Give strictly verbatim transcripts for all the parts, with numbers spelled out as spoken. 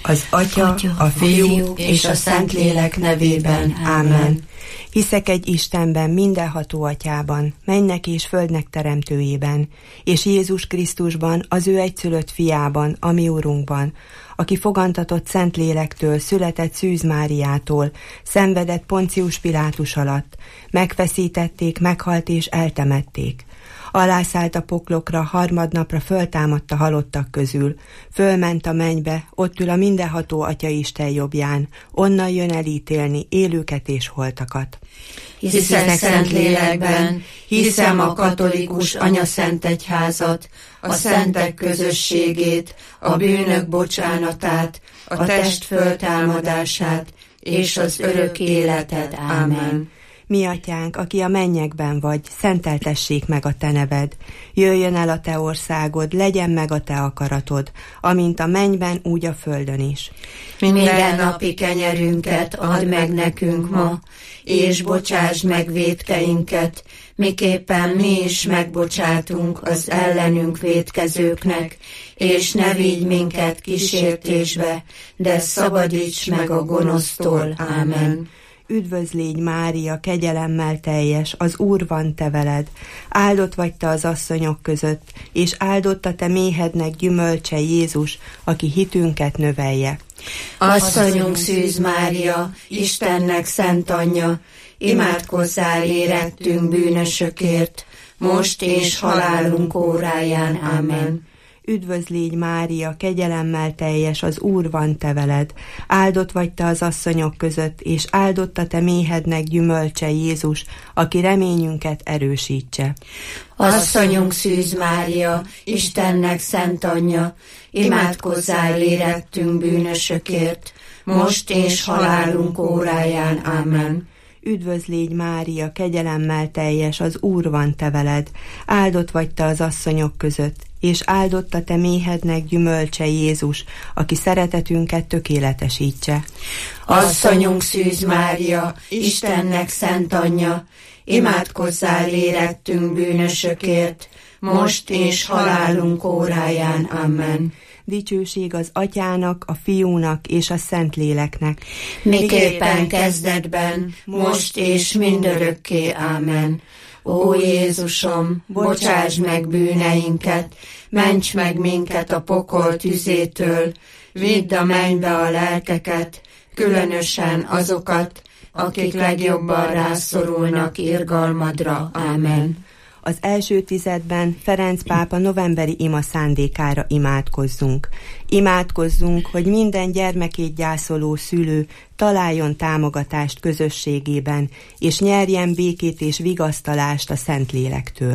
Az Atya, a Fiú és a Szentlélek nevében. Ámen. Hiszek egy Istenben, mindenható Atyában, mennek és földnek teremtőjében, és Jézus Krisztusban, az ő egyszülött fiában, a mi Urunkban, aki fogantatott Szentlélektől, született Szűz Máriától, szenvedett Poncius Pilátus alatt, megfeszítették, meghalt és eltemették. Alászállt a poklokra, harmadnapra föltámadt a halottak közül, fölment a mennybe, ott ül a mindenható Atya Isten jobbján, onnan jön elítélni élőket és holtakat. Hiszek Szentlélekben, hiszem a katolikus anyaszentegyházat, a szentek közösségét, a bűnök bocsánatát, a test föltámadását és az örök életet. Ámen. Mi Atyánk, aki a mennyekben vagy, szenteltessék meg a te neved. Jöjjön el a te országod, legyen meg a te akaratod, amint a mennyben, úgy a földön is. Minden napi kenyerünket add meg nekünk ma, és bocsásd meg vétkeinket, miképpen mi is megbocsátunk az ellenünk vétkezőknek, és ne vigy minket kísértésbe, de szabadíts meg a gonosztól. Ámen. Üdvözl légy, Mária, kegyelemmel teljes, az Úr van te veled. Áldott vagy te az asszonyok között, és áldott a te méhednek gyümölcse Jézus, aki hitünket növelje. Asszonyunk Szűz Mária, Istennek szent anyja, imádkozzál érettünk bűnösökért, most és halálunk óráján. Ámen. Üdvözl légy, Mária, kegyelemmel teljes, az Úr van te veled. Áldott vagy te az asszonyok között, és áldott a te méhednek gyümölcse Jézus, aki reményünket erősítse. Asszonyunk Szűz Mária, Istennek szent anyja, imádkozzál érettünk bűnösökért, most és halálunk óráján. Ámen. Üdvözl légy, Mária, kegyelemmel teljes, az Úr van te veled. Áldott vagy te az asszonyok között, és áldott a te méhednek gyümölcse Jézus, aki szeretetünket tökéletesítse. Asszonyunk Szűz Mária, Istennek szent anyja, imádkozzál érettünk bűnösökért, most és halálunk óráján. Amen. Dicsőség az Atyának, a Fiúnak és a Szentléleknek. Miképpen kezdetben, most és mindörökké. Ámen. Ó Jézusom, bocsáss meg bűneinket, ments meg minket a pokol tüzétől, vidd a mennybe a lelkeket, különösen azokat, akik legjobban rászorulnak irgalmadra. Ámen. Az első tizedben Ferenc pápa novemberi ima szándékára imádkozzunk. Imádkozzunk, hogy minden gyermekét gyászoló szülő találjon támogatást közösségében, és nyerjen békét és vigasztalást a Szentlélektől.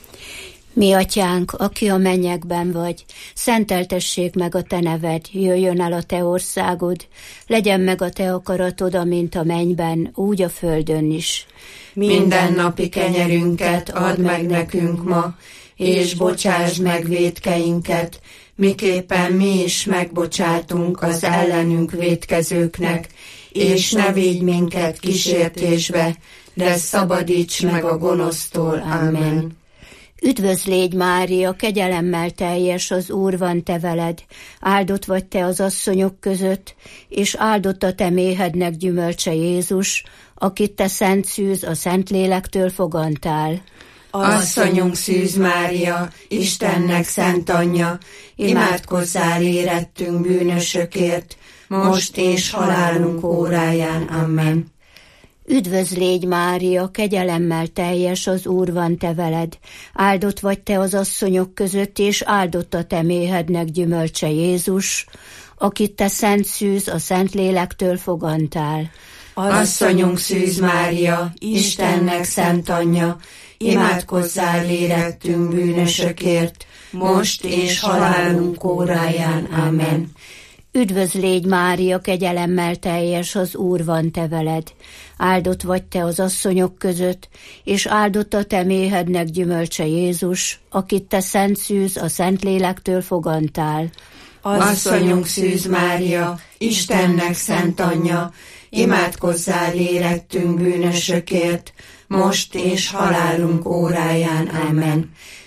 Mi Atyánk, aki a mennyekben vagy, szenteltessék meg a te neved, jöjjön el a te országod, legyen meg a te akaratod, amint a mennyben, úgy a földön is. Minden napi kenyerünket add meg nekünk ma, és bocsásd meg vétkeinket, miképpen mi is megbocsátunk az ellenünk vétkezőknek, és ne vigy minket kísértésbe, de szabadíts meg a gonosztól. Ámen. Üdvözl légy, Mária, kegyelemmel teljes, az Úr van te veled. Áldott vagy te az asszonyok között, és áldott a te méhednek gyümölcse Jézus, akit te Szent Szűz, a Szentlélektől fogantál. Asszonyunk Szűz Mária, Istennek szent anyja, imádkozzál érettünk bűnösökért, most és halálunk óráján. Amen. Üdvözl légy, Mária, kegyelemmel teljes, az Úr van te veled. Áldott vagy te az asszonyok között, és áldott a te méhednek gyümölcse Jézus, akit te Szent Szűz, a Szentlélektől fogantál. Asszonyunk Szűz Mária, Istennek szent anyja, imádkozzál érettünk bűnösökért, most és halálunk óráján. Amen. Üdvözl légy, Mária, kegyelemmel teljes, az Úr van te veled. Áldott vagy te az asszonyok között, és áldott a te méhednek gyümölcse Jézus, akit te Szent Szűz, a Szentlélektől fogantál. Asszonyunk Szűz Mária, Istennek szent anyja, imádkozzál érettünk bűnösökért, most és halálunk óráján. Amen.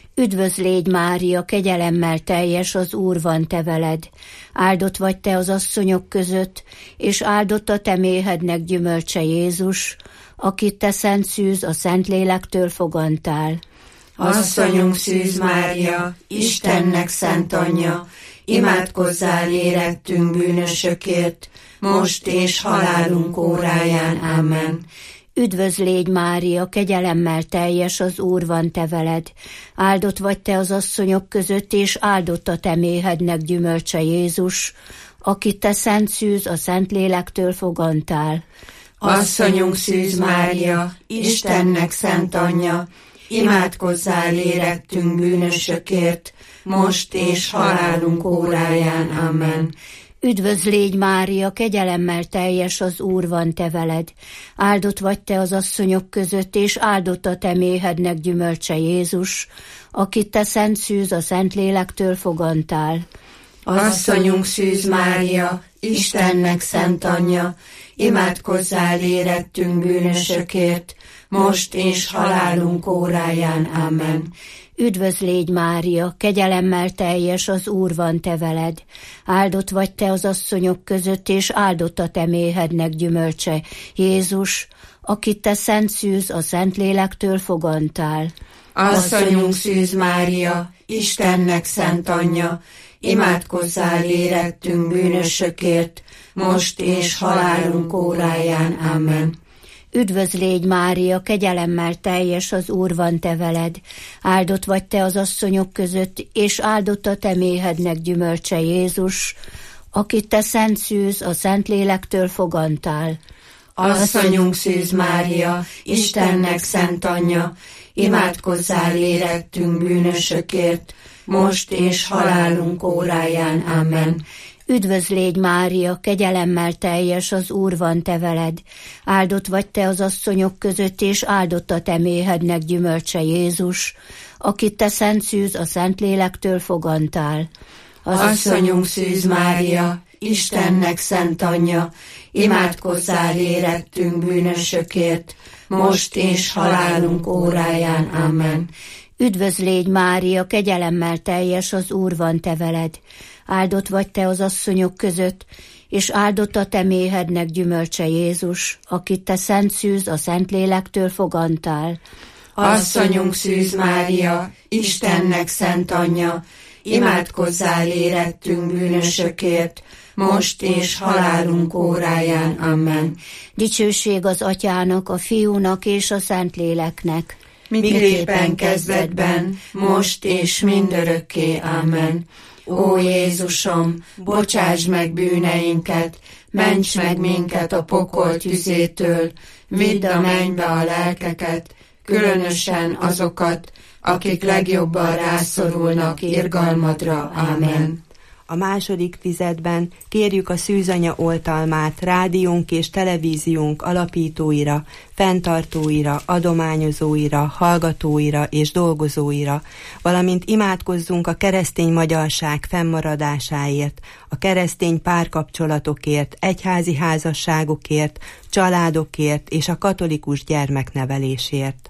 Üdvözl légy, Mária, kegyelemmel teljes, az Úr van te veled. Áldott vagy te az asszonyok között, és áldott a te méhednek gyümölcse Jézus, akit te szent szűz a Szentlélektől fogantál. Asszonyunk Szűz Mária, Istennek szent anyja, imádkozzál érettünk bűnösökért, most és halálunk óráján. Amen. Üdvözl légy, Mária, kegyelemmel teljes, az Úr van te veled. Áldott vagy te az asszonyok között, és áldott a te méhednek gyümölcse Jézus, akit te szent szűz a Szentlélektől fogantál. Asszonyunk Szűz Mária, Istennek szent anyja, imádkozzál érettünk bűnösökért, most és halálunk óráján. Amen. Üdvözl légy, Mária, kegyelemmel teljes, az Úr van te veled. Áldott vagy te az asszonyok között, és áldott a te méhednek gyümölcse Jézus, akit te szent szűz a Szentlélektől fogantál. Asszonyunk Szűz Mária, Istennek szent anyja, imádkozzál érettünk bűnösökért, most és halálunk óráján. Amen. Üdvözl légy, Mária, kegyelemmel teljes, az Úr van te veled. Áldott vagy te az asszonyok között, és áldott a te méhednek gyümölcse Jézus, akit te szent szűz a Szentlélektől fogantál. Asszonyunk Szűz Mária, Istennek szent anyja, imádkozzál érettünk bűnösökért, most és halálunk óráján. Amen. Üdvözl légy, Mária, kegyelemmel teljes, az Úr van te veled. Áldott vagy te az asszonyok között, és áldott a te méhednek gyümölcse Jézus, akit te szent szűz a Szentlélektől fogantál. Asszonyunk Szűz Mária, Istennek szent anyja, imádkozzál érettünk bűnösökért, most és halálunk óráján. Amen. Üdvözl légy, Mária, kegyelemmel teljes, az Úr van te veled. Áldott vagy te az asszonyok között, és áldott a te méhednek gyümölcse Jézus, akit te szent szűz a Szentlélektől fogantál. Asszonyunk Szűz Mária, Istennek szent anyja, imádkozzál érettünk bűnösökért, most és halálunk óráján. Amen. Üdvözl légy, Mária, kegyelemmel teljes, az Úr van te veled. Áldott vagy te az asszonyok között, és áldott a te méhednek gyümölcse Jézus, akit te szent szűz a Szentlélektől fogantál. Asszonyunk Szűz Mária, Istennek szent anyja, imádkozzál érettünk bűnösökért, most és halálunk óráján. Amen. Dicsőség az Atyának, a Fiúnak és a Szentléleknek, miképpen kezdetben, most és mindörökké. Amen. Ó Jézusom, bocsáss meg bűneinket, ments meg minket a pokol tüzétől, vidd a mennybe a lelkeket, különösen azokat, akik legjobban rászorulnak irgalmadra. Amen. A második tizedben kérjük a Szűzanya oltalmát rádiónk és televíziónk alapítóira, fenntartóira, adományozóira, hallgatóira és dolgozóira, valamint imádkozzunk a keresztény magyarság fennmaradásáért, a keresztény párkapcsolatokért, egyházi házasságokért, családokért és a katolikus gyermeknevelésért.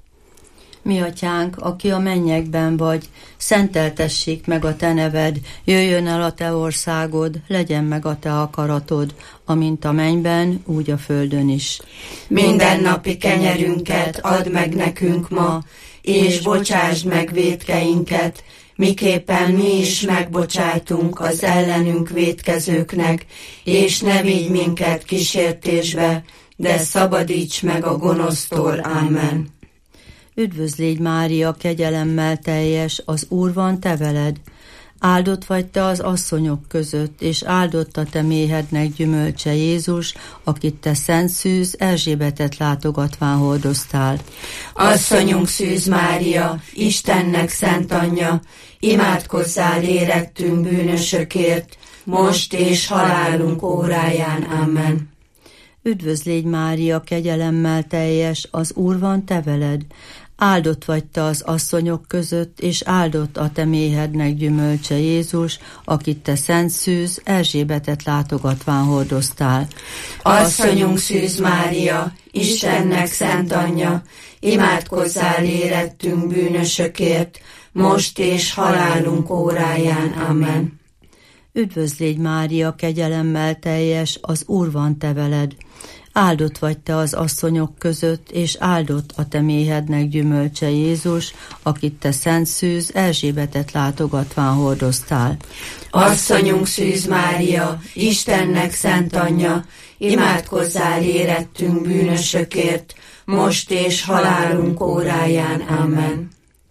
Mi atyánk, aki a mennyekben vagy, szenteltessék meg a te neved, jöjjön el a te országod, legyen meg a te akaratod, amint a mennyben, úgy a földön is. Mindennapi kenyerünket add meg nekünk ma, és bocsásd meg vétkeinket, miképpen mi is megbocsájtunk az ellenünk vétkezőknek, és ne vigy minket kísértésbe, de szabadíts meg a gonosztól. Amen. Üdvözl légy, Mária, kegyelemmel teljes, az Úr van te veled. Áldott vagy te az asszonyok között, és áldott a te méhednek gyümölcse Jézus, akit te szent szűz Erzsébetet látogatván hordoztál. Asszonyunk Szűz Mária, Istennek szent anyja, imádkozzál érettünk bűnösökért, most és halálunk óráján. Amen. Üdvözl légy, Mária, kegyelemmel teljes, az Úr van te veled. Áldott vagy te az asszonyok között, és áldott a te méhednek gyümölcse Jézus, akit te szent szűz Erzsébetet látogatván hordoztál. Asszonyunk Szűz Mária, Istennek szent anyja, imádkozzál érettünk bűnösökért, most és halálunk óráján. Amen. Üdvözl légy, Mária, kegyelemmel teljes, az Úr van te veled. Áldott vagy te az asszonyok között, és áldott a te méhednek gyümölcse Jézus, akit te szent szűz Erzsébetet látogatván hordoztál. Asszonyunk Szűz Mária, Istennek szent anyja, imádkozzál érettünk bűnösökért, most és halálunk óráján. Amen.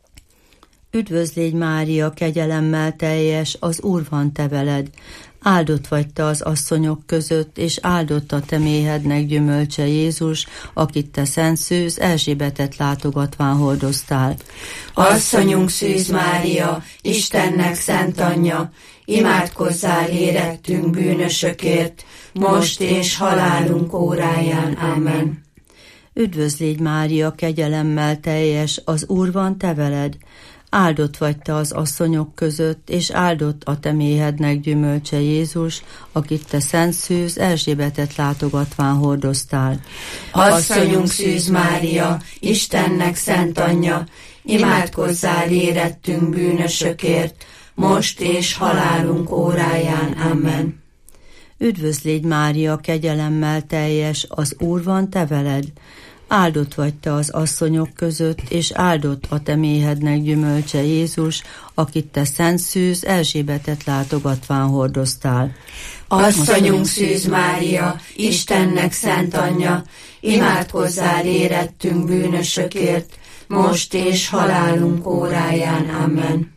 Üdvözl légy, Mária, kegyelemmel teljes, az Úr van te veled. Áldott vagy te az asszonyok között, és áldott a te méhednek gyümölcse Jézus, akit te szent szűz Erzsébetet látogatván hordoztál. Asszonyunk Szűz Mária, Istennek szent anyja, imádkozzál érettünk bűnösökért, most és halálunk óráján. Amen. Üdvözl légy, Mária, kegyelemmel teljes, az Úr van te veled. Áldott vagy te az asszonyok között, és áldott a te méhednek gyümölcse Jézus, akit te szent szűz Erzsébetet látogatván hordoztál. Asszonyunk Szűz Mária, Istennek szent anyja, imádkozzál érettünk bűnösökért, most és halálunk óráján. Amen. Üdvözl légy, Mária, kegyelemmel teljes, az Úr van te veled. Áldott vagy te az asszonyok között, és áldott a te méhednek gyümölcse Jézus, akit te szent szűz Erzsébetet látogatván hordoztál. Asszonyunk Szűz Mária, Istennek szent anyja, imádkozzál érettünk bűnösökért, most és halálunk óráján. Amen.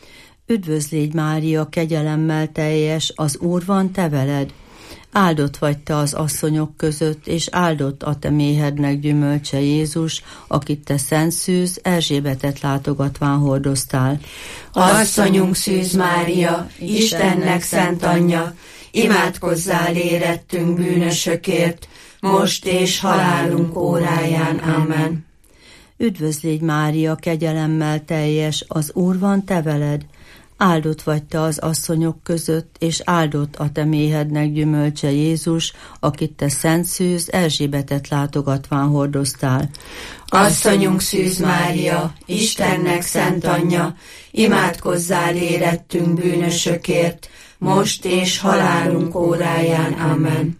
Üdvözl légy, Mária, kegyelemmel teljes, az Úr van te veled. Áldott vagy te az asszonyok között, és áldott a te méhednek gyümölcse Jézus, akit te szent szűz Erzsébetet látogatván hordoztál. Asszonyunk Szűz Mária, Istennek szent anyja, imádkozzál érettünk bűnösökért, most és halálunk óráján. Amen. Üdvözl légy, Mária, kegyelemmel teljes, az Úr van te veled. Áldott vagy te az asszonyok között, és áldott a te méhednek gyümölcse Jézus, akit te szent szűz Erzsébetet látogatván hordoztál. Asszonyunk Szűz Mária, Istennek szent anyja, imádkozzál érettünk bűnösökért, most és halálunk óráján. Amen.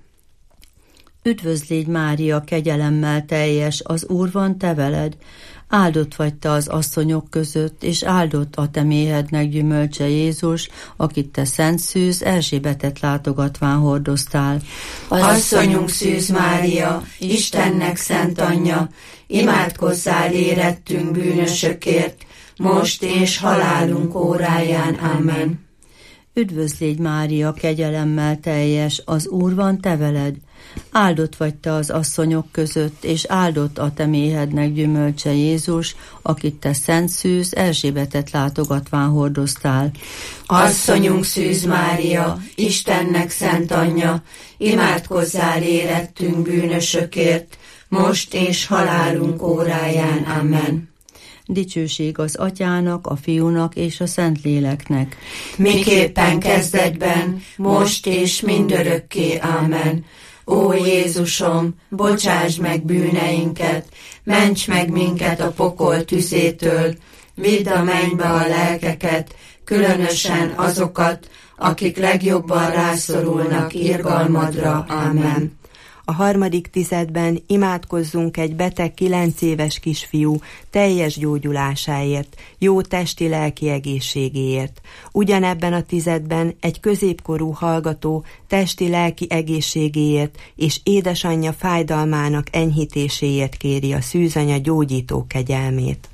Üdvözl légy, Mária, kegyelemmel teljes, az Úr van te veled. Áldott vagy te az asszonyok között, és áldott a te méhednek gyümölcse Jézus, akit te szent szűz Erzsébetet látogatván hordoztál. Asszonyunk Szűz Mária, Istennek szent anyja, imádkozzál érettünk bűnösökért, most és halálunk óráján. Amen. Üdvözl légy, Mária, kegyelemmel teljes, az Úr van te veled. Áldott vagy te az asszonyok között, és áldott a te méhednek gyümölcse Jézus, akit te szent szűz Erzsébetet látogatván hordoztál. Asszonyunk Szűz Mária, Istennek szent anyja, imádkozzál érettünk bűnösökért, most és halálunk óráján. Amen. Dicsőség az Atyának, a Fiúnak és a Szentléleknek. Miképpen kezdetben, most és mindörökké. Amen. Ó Jézusom, bocsásd meg bűneinket, ments meg minket a pokol tüzétől, vidd a mennybe a lelkeket, különösen azokat, akik legjobban rászorulnak irgalmadra. Amen. A harmadik tizedben imádkozzunk egy beteg kilenc éves kisfiú teljes gyógyulásáért, jó testi-lelki egészségéért. Ugyanebben a tizedben egy középkorú hallgató testi-lelki egészségéért és édesanyja fájdalmának enyhítéséért kéri a szűzanya gyógyító kegyelmét.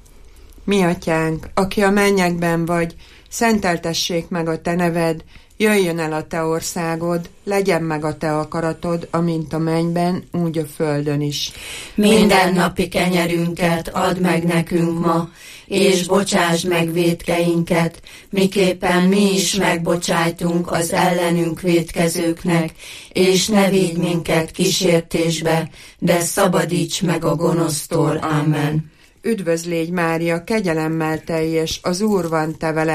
Mi atyánk, aki a mennyekben vagy, szenteltessék meg a te neved, jöjjön el a te országod, legyen meg a te akaratod, amint a mennyben, úgy a földön is. Mindennapi kenyerünket add meg nekünk ma, és bocsásd meg vétkeinket, miképpen mi is megbocsájtunk az ellenünk vétkezőknek, és ne vigy minket kísértésbe, de szabadíts meg a gonosztól. Amen. Üdvözl légy, Mária, kegyelemmel teljes, az Úr van te veled,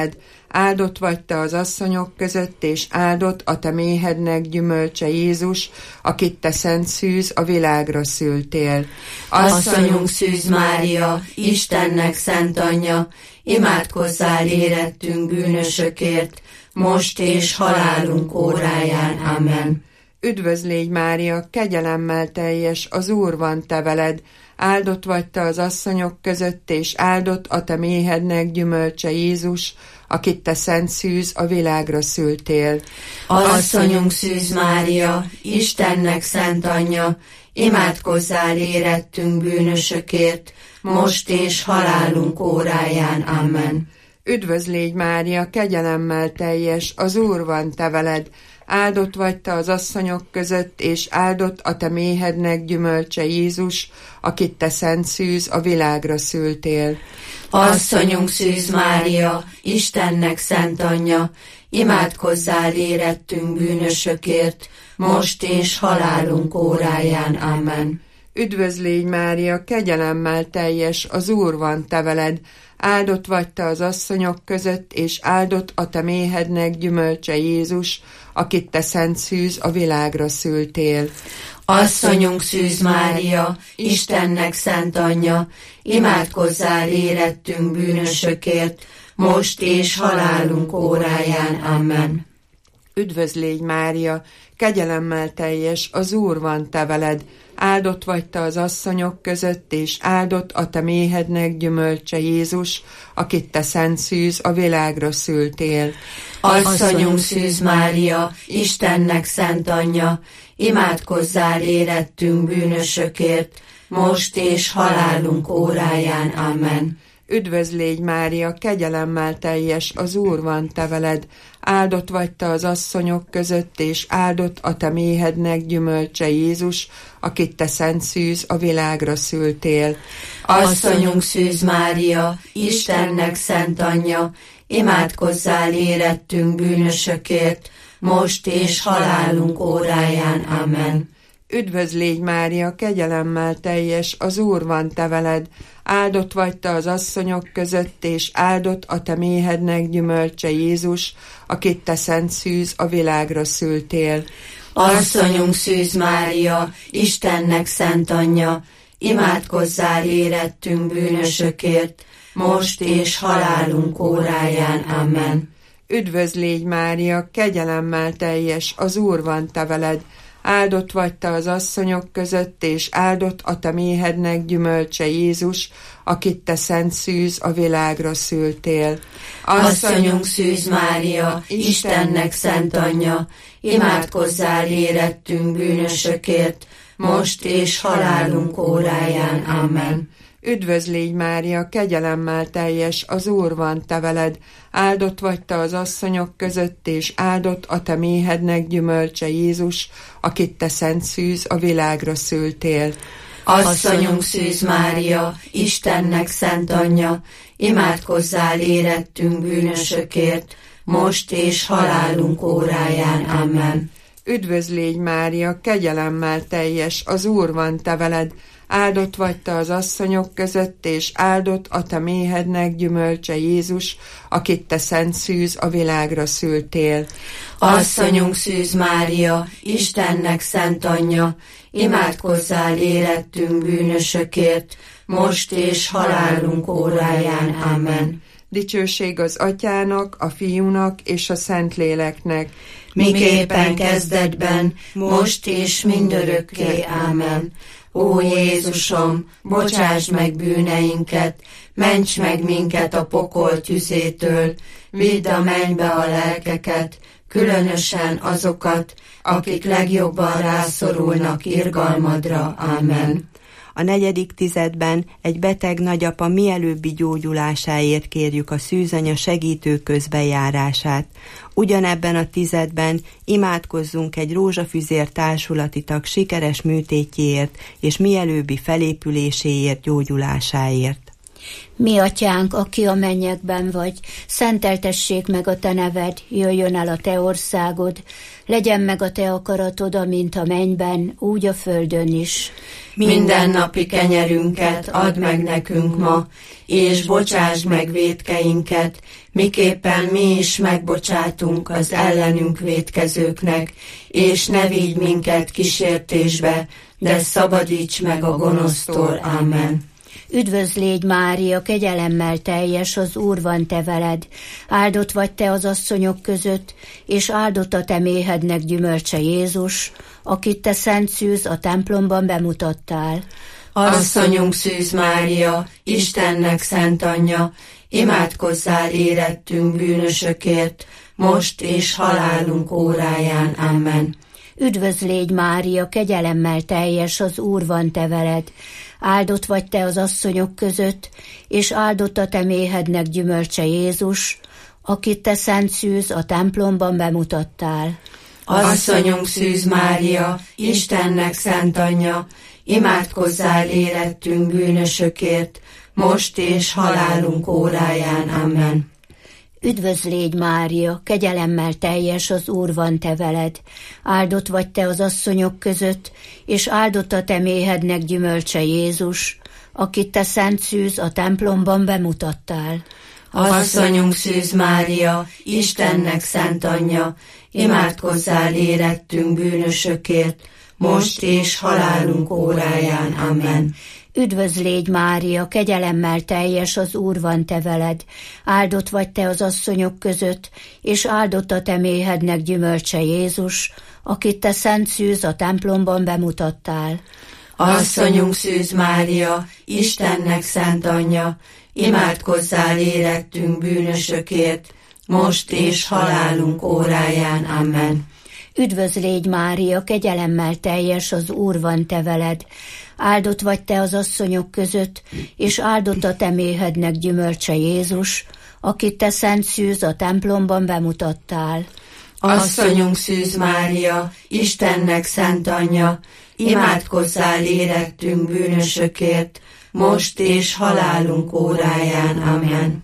áldott vagy te az asszonyok között, és áldott a te méhednek gyümölcse Jézus, akit te szent szűz a világra szültél. Asszonyunk Szűz Mária, Istennek szent anyja, imádkozzál érettünk bűnösökért, most és halálunk óráján. Amen. Üdvözl légy Mária, kegyelemmel teljes, az Úr van te veled, áldott vagy te az asszonyok között, és áldott a te méhednek gyümölcse Jézus, akit te szent szűz a világra szültél. Asszonyunk Szűz Mária, Istennek szent anyja, imádkozzál érettünk bűnösökért, most és halálunk óráján. Amen. Üdvözl légy Mária, kegyelemmel teljes, az Úr van te veled, áldott vagy te az asszonyok között, és áldott a te méhednek gyümölcse Jézus, akit te szent szűz a világra szültél. Asszonyunk Szűz Mária, Istennek szent anyja, imádkozzál érettünk bűnösökért, most és halálunk óráján. Amen. Üdvözl légy Mária, kegyelemmel teljes, az Úr van te veled, áldott vagy te az asszonyok között, és áldott a te méhednek gyümölcse Jézus, akit te szent szűz a világra szültél. Asszonyunk Szűz Mária, Istennek szent anyja, imádkozzál érettünk bűnösökért, most és halálunk óráján. Amen. Üdvözl légy Mária, kegyelemmel teljes, az Úr van te veled, áldott vagy te az asszonyok között, és áldott a te méhednek gyümölcse Jézus, akit te szent szűz a világra szültél. Asszonyunk Szűz Mária, Istennek szent anyja, imádkozzál érettünk bűnösökért, most és halálunk óráján. Amen. Üdvözl légy Mária, kegyelemmel teljes, az Úr van te veled, áldott vagy te az asszonyok között, és áldott a te méhednek gyümölcse Jézus, akit te szent szűz a világra szültél. Asszonyunk Szűz Mária, Istennek szent anyja, imádkozzál érettünk bűnösökért, most és halálunk óráján. Amen. Üdvözl légy Mária, kegyelemmel teljes, az Úr van te veled, áldott vagy te az asszonyok között, és áldott a te méhednek gyümölcse Jézus, akit te szent szűz a világra szültél. Asszonyunk Szűz Mária, Istennek szent anyja, imádkozzál érettünk bűnösökért, most és halálunk óráján. Amen. Üdvözl légy Mária, kegyelemmel teljes, az Úr van te veled, áldott vagy te az asszonyok között, és áldott a te méhednek gyümölcse Jézus, akit te szent szűz a világra szültél. Asszonyunk Szűz Mária, Istennek szent anyja, imádkozzál érettünk bűnösökért, most és halálunk óráján. Amen. Üdvözl légy Mária, kegyelemmel teljes, az Úr van te veled, áldott vagy te az asszonyok között, és áldott a te méhednek gyümölcse Jézus, akit te szent szűz a világra szültél. Asszonyunk Szűz Mária, Istennek szent anyja, imádkozzál érettünk bűnösökért, most és halálunk óráján. Amen. Üdvözl légy Mária, kegyelemmel teljes, az Úr van te veled, áldott vagy te az asszonyok között, és áldott a te méhednek gyümölcse Jézus, akit te szent szűz a világra szültél. Asszonyunk Szűz Mária, Istennek szent anyja, imádkozzál érettünk bűnösökért, most és halálunk óráján. Amen. Dicsőség az Atyának, a Fiúnak és a Szentléleknek, miképpen kezdetben, most és mindörökké. Amen. Ó Jézusom, bocsásd meg bűneinket, ments meg minket a pokol tüzétől, vidd a mennybe a lelkeket, különösen azokat, akik legjobban rászorulnak irgalmadra. Amen. A negyedik tizedben egy beteg nagyapa mielőbbi gyógyulásáért kérjük a szűzanya segítő közbejárását. Ugyanebben a tizedben imádkozzunk egy rózsafüzér társulati tag sikeres műtétjéért és mielőbbi felépüléséért, gyógyulásáért. Mi atyánk, aki a mennyekben vagy, szenteltessék meg a te neved, jöjjön el a te országod, legyen meg a te akaratod, amint a mennyben, úgy a földön is. Mindennapi kenyerünket add meg nekünk ma, és bocsásd meg vétkeinket, miképpen mi is megbocsátunk az ellenünk vétkezőknek, és ne vigy minket kísértésbe, de szabadíts meg a gonosztól. Amen. Üdvözl légy, Mária, kegyelemmel teljes, az Úr van te veled. Áldott vagy te az asszonyok között, és áldott a te méhednek gyümölcse Jézus, akit te szent szűz a templomban bemutattál. Asszonyunk Szűz Mária, Istennek szent anyja, imádkozzál érettünk bűnösökért, most és halálunk óráján. Amen. Üdvözl légy, Mária, kegyelemmel teljes, az Úr van te veled. Áldott vagy te az asszonyok között, és áldott a te méhednek gyümölcse Jézus, akit te szent szűz a templomban bemutattál. Asszonyunk Szűz Mária, Istennek szent anyja, imádkozzál érettünk bűnösökért, most és halálunk óráján. Amen. Üdvözl légy, Mária, kegyelemmel teljes, az Úr van te veled. Áldott vagy te az asszonyok között, és áldott a te méhednek gyümölcse Jézus, akit te szent szűz a templomban bemutattál. Asszonyunk Szűz Mária, Istennek szent anyja, imádkozzál érettünk bűnösökért, most és halálunk óráján. Amen. Üdvözl légy, Mária, kegyelemmel teljes, az Úr van te veled. Áldott vagy te az asszonyok között, és áldott a te méhednek gyümölcse Jézus, akit te szent szűz a templomban bemutattál. Asszonyunk Szűz Mária, Istennek szent anyja, imádkozzál érettünk bűnösökért, most és halálunk óráján. Amen. Üdvözl légy, Mária, kegyelemmel teljes, az Úr van te veled. Áldott vagy te az asszonyok között, és áldott a te méhednek gyümölcse Jézus, akit te szent szűz a templomban bemutattál. Asszonyunk Szűz Mária, Istennek szent anyja, imádkozzál érettünk bűnösökért, most és halálunk óráján. Amen.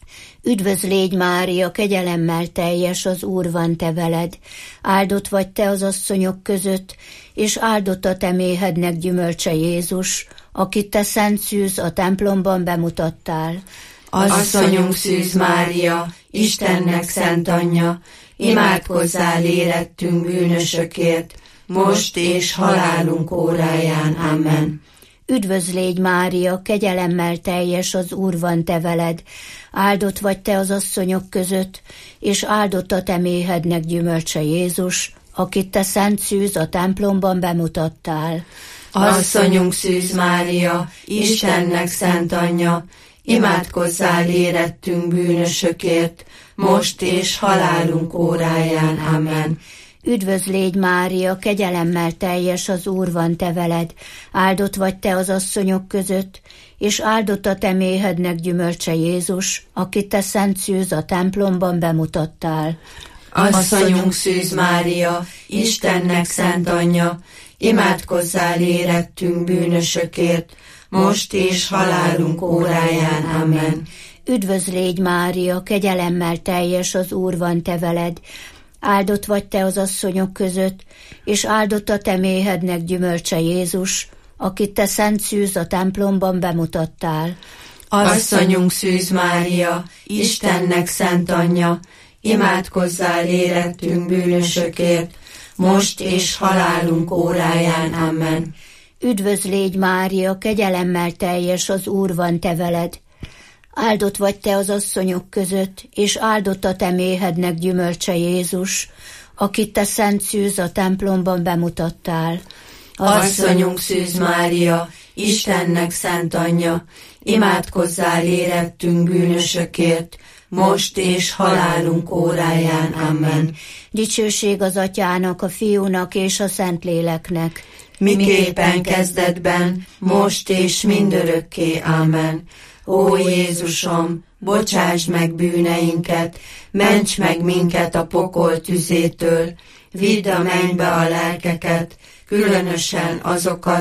Üdvözl légy, Mária, kegyelemmel teljes, az Úr van te veled. Áldott vagy te az asszonyok között, és áldott a te méhednek gyümölcse Jézus, akit te szent szűz a templomban bemutattál. Asszonyunk Szűz Mária, Istennek szent anyja, imádkozzál érettünk bűnösökért, most és halálunk óráján. Amen. Üdvözl légy, Mária, kegyelemmel teljes, az Úr van te veled. Áldott vagy te az asszonyok között, és áldott a te méhednek gyümölcse Jézus, akit te szent szűz a templomban bemutattál. Asszonyunk Szűz Mária, Istennek szent anyja, imádkozzál érettünk bűnösökért, most és halálunk óráján. Amen. Üdvözl légy, Mária, kegyelemmel teljes, az Úr van te veled. Áldott vagy te az asszonyok között, és áldott a te méhednek gyümölcse Jézus, akit te szent szűz a templomban bemutattál. Asszonyunk Szűz Mária, Istennek szent anyja, imádkozzál érettünk bűnösökért, most és halálunk óráján. Amen. Üdvözl légy, Mária, kegyelemmel teljes, az Úr van te veled. Áldott vagy te az asszonyok között, és áldott a te méhednek gyümölcse Jézus, akit te szent szűz a templomban bemutattál. Asszonyunk Szűz Mária, Istennek szent anyja, imádkozzál érettünk bűnösökért, most és halálunk óráján. Amen. Üdvözl légy, Mária, kegyelemmel teljes, az Úr van te veled. Áldott vagy te az asszonyok között, és áldott a te méhednek gyümölcse Jézus, akit te szent szűz a templomban bemutattál. Asszonyunk Szűz Mária, Istennek szent anyja, imádkozzál érettünk bűnösökért, most és halálunk óráján. Amen. Dicsőség az Atyának, a Fiúnak és a Szentléleknek, miképpen kezdetben, most és mindörökké. Amen. Ó Jézusom, bocsásd meg bűneinket, ments meg minket a pokol tüzétől, vidd a mennybe a lelkeket, különösen azokat,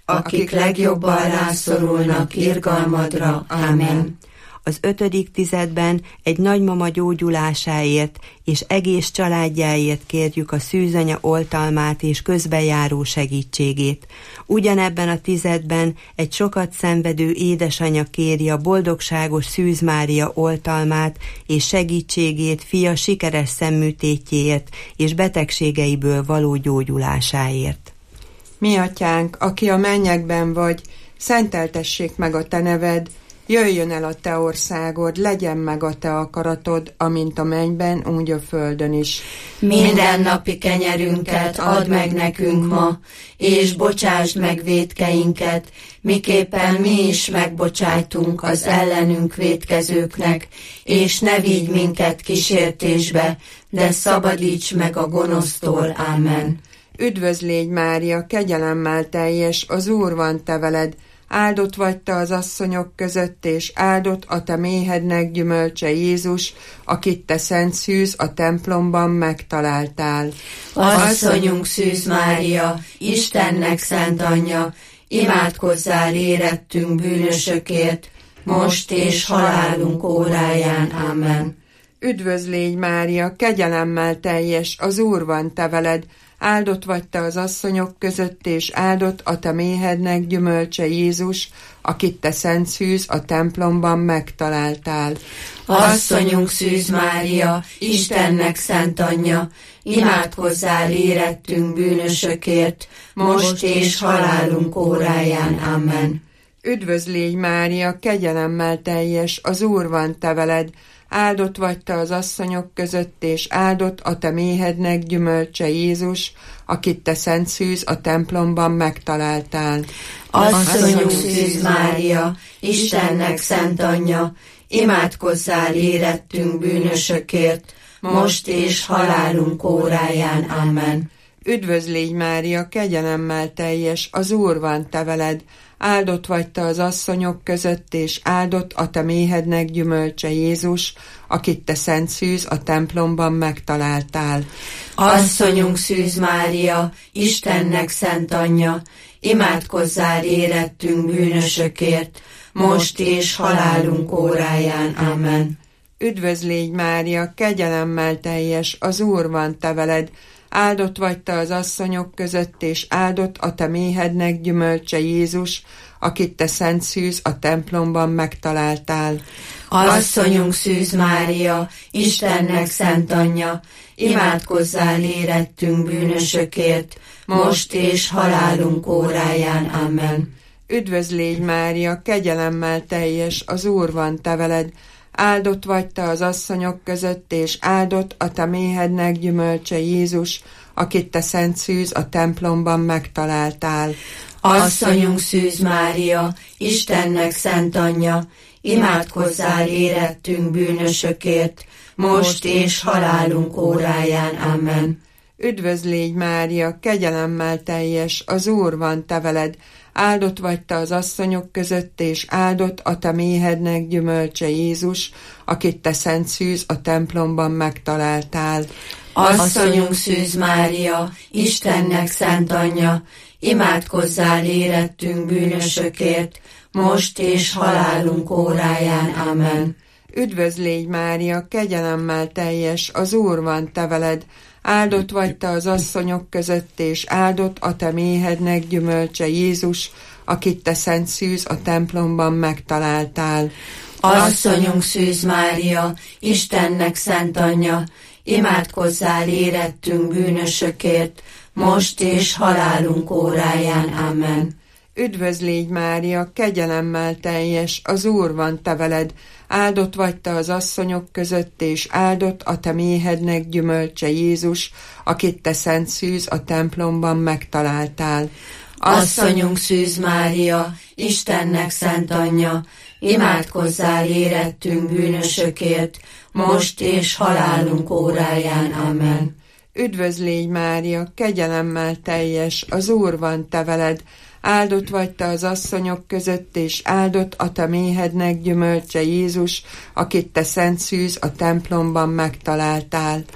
akik legjobban rászorulnak irgalmadra. Ámen. Az ötödik tizedben egy nagymama gyógyulásáért és egész családjáért kérjük a szűzanya oltalmát és közbejáró segítségét. Ugyanebben a tizedben egy sokat szenvedő édesanya kéri a boldogságos Szűz Mária oltalmát és segítségét fia sikeres szemműtétjéért és betegségeiből való gyógyulásáért. Mi atyánk, aki a mennyekben vagy, szenteltessék meg a te neved, jöjjön el a te országod, legyen meg a te akaratod, amint a mennyben, úgy a földön is. Minden napi kenyerünket add meg nekünk ma, és bocsásd meg vétkeinket, miképpen mi is megbocsájtunk az ellenünk vétkezőknek, és ne vigy minket kísértésbe, de szabadíts meg a gonosztól. Ámen. Üdvözl légy, Mária, kegyelemmel teljes, az Úr van te veled, áldott vagy te az asszonyok között, és áldott a te méhednek gyümölcse Jézus, akit te szent szűz a templomban megtaláltál. Asszonyunk Szűz Mária, Istennek szent anyja, imádkozzál érettünk bűnösökért, most és halálunk óráján. Ámen. Üdvözl légy, Mária, kegyelemmel teljes, az Úr van te veled, áldott vagy te az asszonyok között, és áldott a te méhednek gyümölcse Jézus, akit te szent szűz a templomban megtaláltál. Asszonyunk Szűz Mária, Istennek szent anyja, imádkozzál érettünk bűnösökért, most és halálunk óráján. Amen. Üdvözl légy, Mária, kegyelemmel teljes, az Úr van te veled, áldott vagy te az asszonyok között, és áldott a te méhednek gyümölcse Jézus, akit te szent szűz a templomban megtaláltál. Asszonyunk Szűz Mária, Istennek szent anyja, imádkozzál érettünk bűnösökért, most és halálunk óráján. Amen. Üdvözl légy, Mária, kegyelemmel teljes, az Úr van te veled, áldott vagy te az asszonyok között, és áldott a te méhednek gyümölcse Jézus, akit te szent szűz a templomban megtaláltál. Asszonyunk Szűz Mária, Istennek szent anyja, imádkozzál érettünk bűnösökért, most és halálunk óráján. Amen. Üdvözl légy, Mária, kegyelemmel teljes, az Úr van te veled, áldott vagy te az asszonyok között, és áldott a te méhednek gyümölcse Jézus, akit te szent szűz a templomban megtaláltál. Asszonyunk Szűz Mária, Istennek szent anyja, imádkozzál érettünk bűnösökért, most és halálunk óráján. Amen. Üdvözl légy, Mária, kegyelemmel teljes, az Úr van te veled, áldott vagy te az asszonyok között, és áldott a te méhednek gyümölcse Jézus, akit te szent szűz a templomban megtaláltál. Asszonyunk Szűz Mária, Istennek szent anyja, imádkozzál érettünk bűnösökért, most és halálunk óráján. Amen. Üdvözl légy, Mária, kegyelemmel teljes, az Úr van te veled, áldott vagy te az asszonyok között, és áldott a te méhednek gyümölcse Jézus, akit te szent szűz a templomban megtaláltál. Asszonyunk Szűz Mária, Istennek szent anyja, imádkozzál érettünk bűnösökért, most és halálunk óráján. Amen. Üdvözl légy, Mária, kegyelemmel teljes, az Úr van te veled, áldott vagy te az asszonyok között, és áldott a te méhednek gyümölcse Jézus, akit te szent szűz a templomban megtaláltál. Asszonyunk Szűz Mária, Istennek szent anyja, imádkozzál érettünk bűnösökért, most és halálunk óráján. Amen. Üdvözl légy, Mária, kegyelemmel teljes, az Úr van te veled, áldott vagy te az asszonyok között, és áldott a te méhednek gyümölcse Jézus, akit te szent szűz a templomban megtaláltál. Asszonyunk Szűz Mária, Istennek szent anyja, imádkozzál érettünk bűnösökért, most és halálunk óráján. Amen. Üdvözl légy, Mária, kegyelemmel teljes, az Úr van te veled, áldott vagy te az asszonyok között, és áldott a te méhednek gyümölcse Jézus, akit te szent szűz a templomban megtaláltál.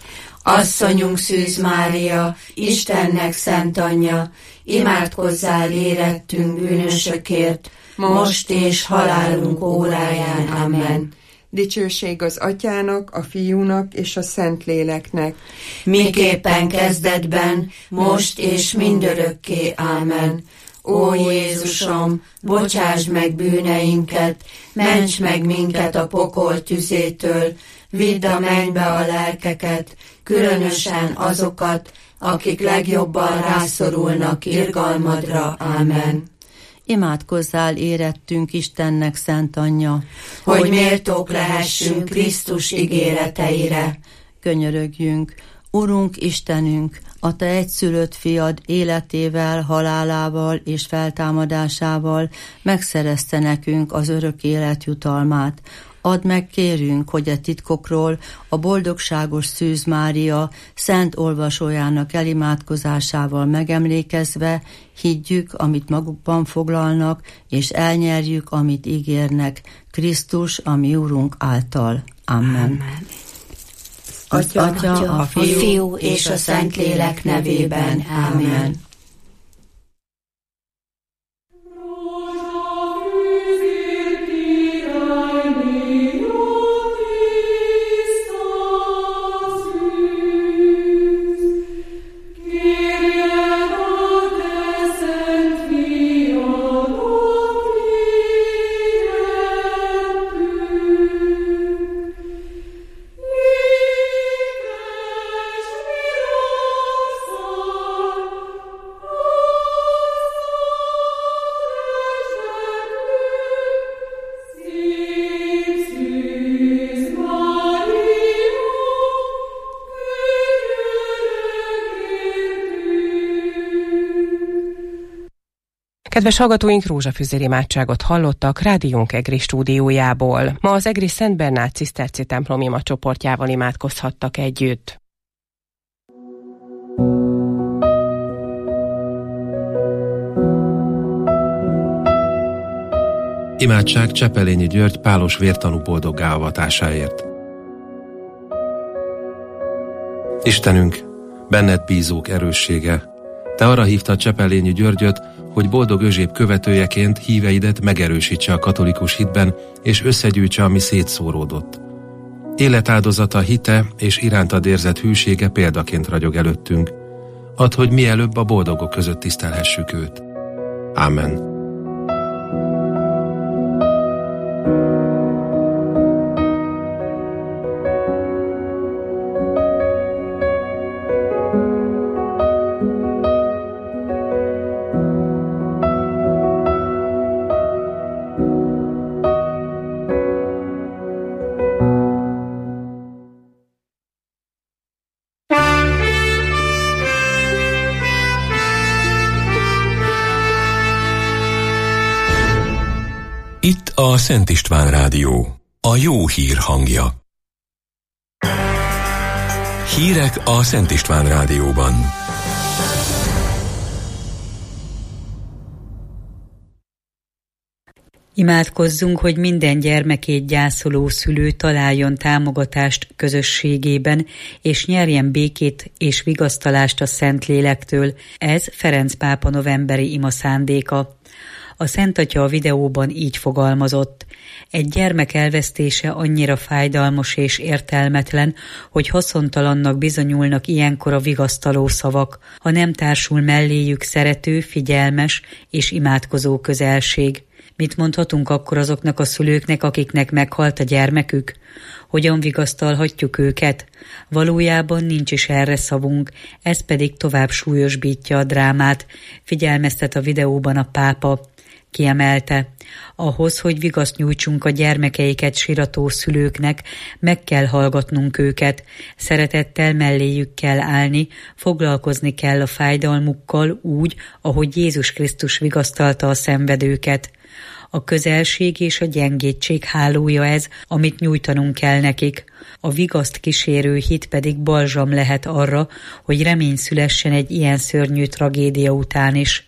Asszonyunk Szűz Mária, Istennek szent anyja, imádkozzál érettünk bűnösökért, most és halálunk óráján. Amen. Dicsőség az Atyának, a Fiúnak és a Szentléleknek. Miképpen kezdetben, most és mindörökké. Amen. Ó Jézusom, bocsásd meg bűneinket, ments meg minket a pokol tüzétől, vidd a mennybe a lelkeket, különösen azokat, akik legjobban rászorulnak irgalmadra. Amen. Imádkozzál érettünk Istennek szent anyja, hogy méltók lehessünk Krisztus ígéreteire. Könyörögjünk, Urunk Istenünk, a Te egyszülött fiad életével, halálával és feltámadásával megszerezte nekünk az örök élet jutalmát. Add meg, kérünk, hogy a titkokról a boldogságos Szűz Mária szent olvasójának elimádkozásával megemlékezve higgyük, amit magukban foglalnak, és elnyerjük, amit ígérnek, Krisztus, a mi Urunk által. Amen. Amen. Az Atya, Atya, a Fiú, a Fiú és a Szentlélek nevében. Amen. Kedves hallgatóink, rózsafüzér imádságot hallottak rádiónk Egri stúdiójából. Ma az Egri Szent Bernát ciszterci templom ima csoportjával imádkozhattak együtt. Imádság Csepelényi György pálos vértanú boldoggá avatásáért. Istenünk, benned bízók erőssége, Te arra hívtad Csepelényi Györgyöt, hogy boldog özséb követőjeként híveidet megerősítse a katolikus hitben, és összegyűjtse, ami szétszóródott. Életáldozata, hite és irántad érzett hűsége példaként ragyog előttünk. Add, hogy mielőbb a boldogok között tisztelhessük őt. Ámen. Itt a Szent István Rádió, a jó hír hangja. Hírek a Szent István Rádióban. Imádkozzunk, hogy minden gyermekét gyászoló szülő találjon támogatást közösségében, és nyerjen békét és vigasztalást a Szentlélektől. Ez Ferenc pápa novemberi ima szándéka. A Szent Atya a videóban így fogalmazott: egy gyermek elvesztése annyira fájdalmas és értelmetlen, hogy haszontalannak bizonyulnak ilyenkor a vigasztaló szavak, ha nem társul melléjük szerető, figyelmes és imádkozó közelség. Mit mondhatunk akkor azoknak a szülőknek, akiknek meghalt a gyermekük? Hogyan vigasztalhatjuk őket? Valójában nincs is erre szavunk, ez pedig tovább súlyosbítja a drámát, figyelmeztet a videóban a pápa. Kiemelte, ahhoz, hogy vigaszt nyújtsunk a gyermekeiket sirató szülőknek, meg kell hallgatnunk őket, szeretettel melléjük kell állni, foglalkozni kell a fájdalmukkal úgy, ahogy Jézus Krisztus vigasztalta a szenvedőket. A közelség és a gyengétség hálója ez, amit nyújtanunk kell nekik. A vigaszt kísérő hit pedig balzsam lehet arra, hogy remény szülessen egy ilyen szörnyű tragédia után is.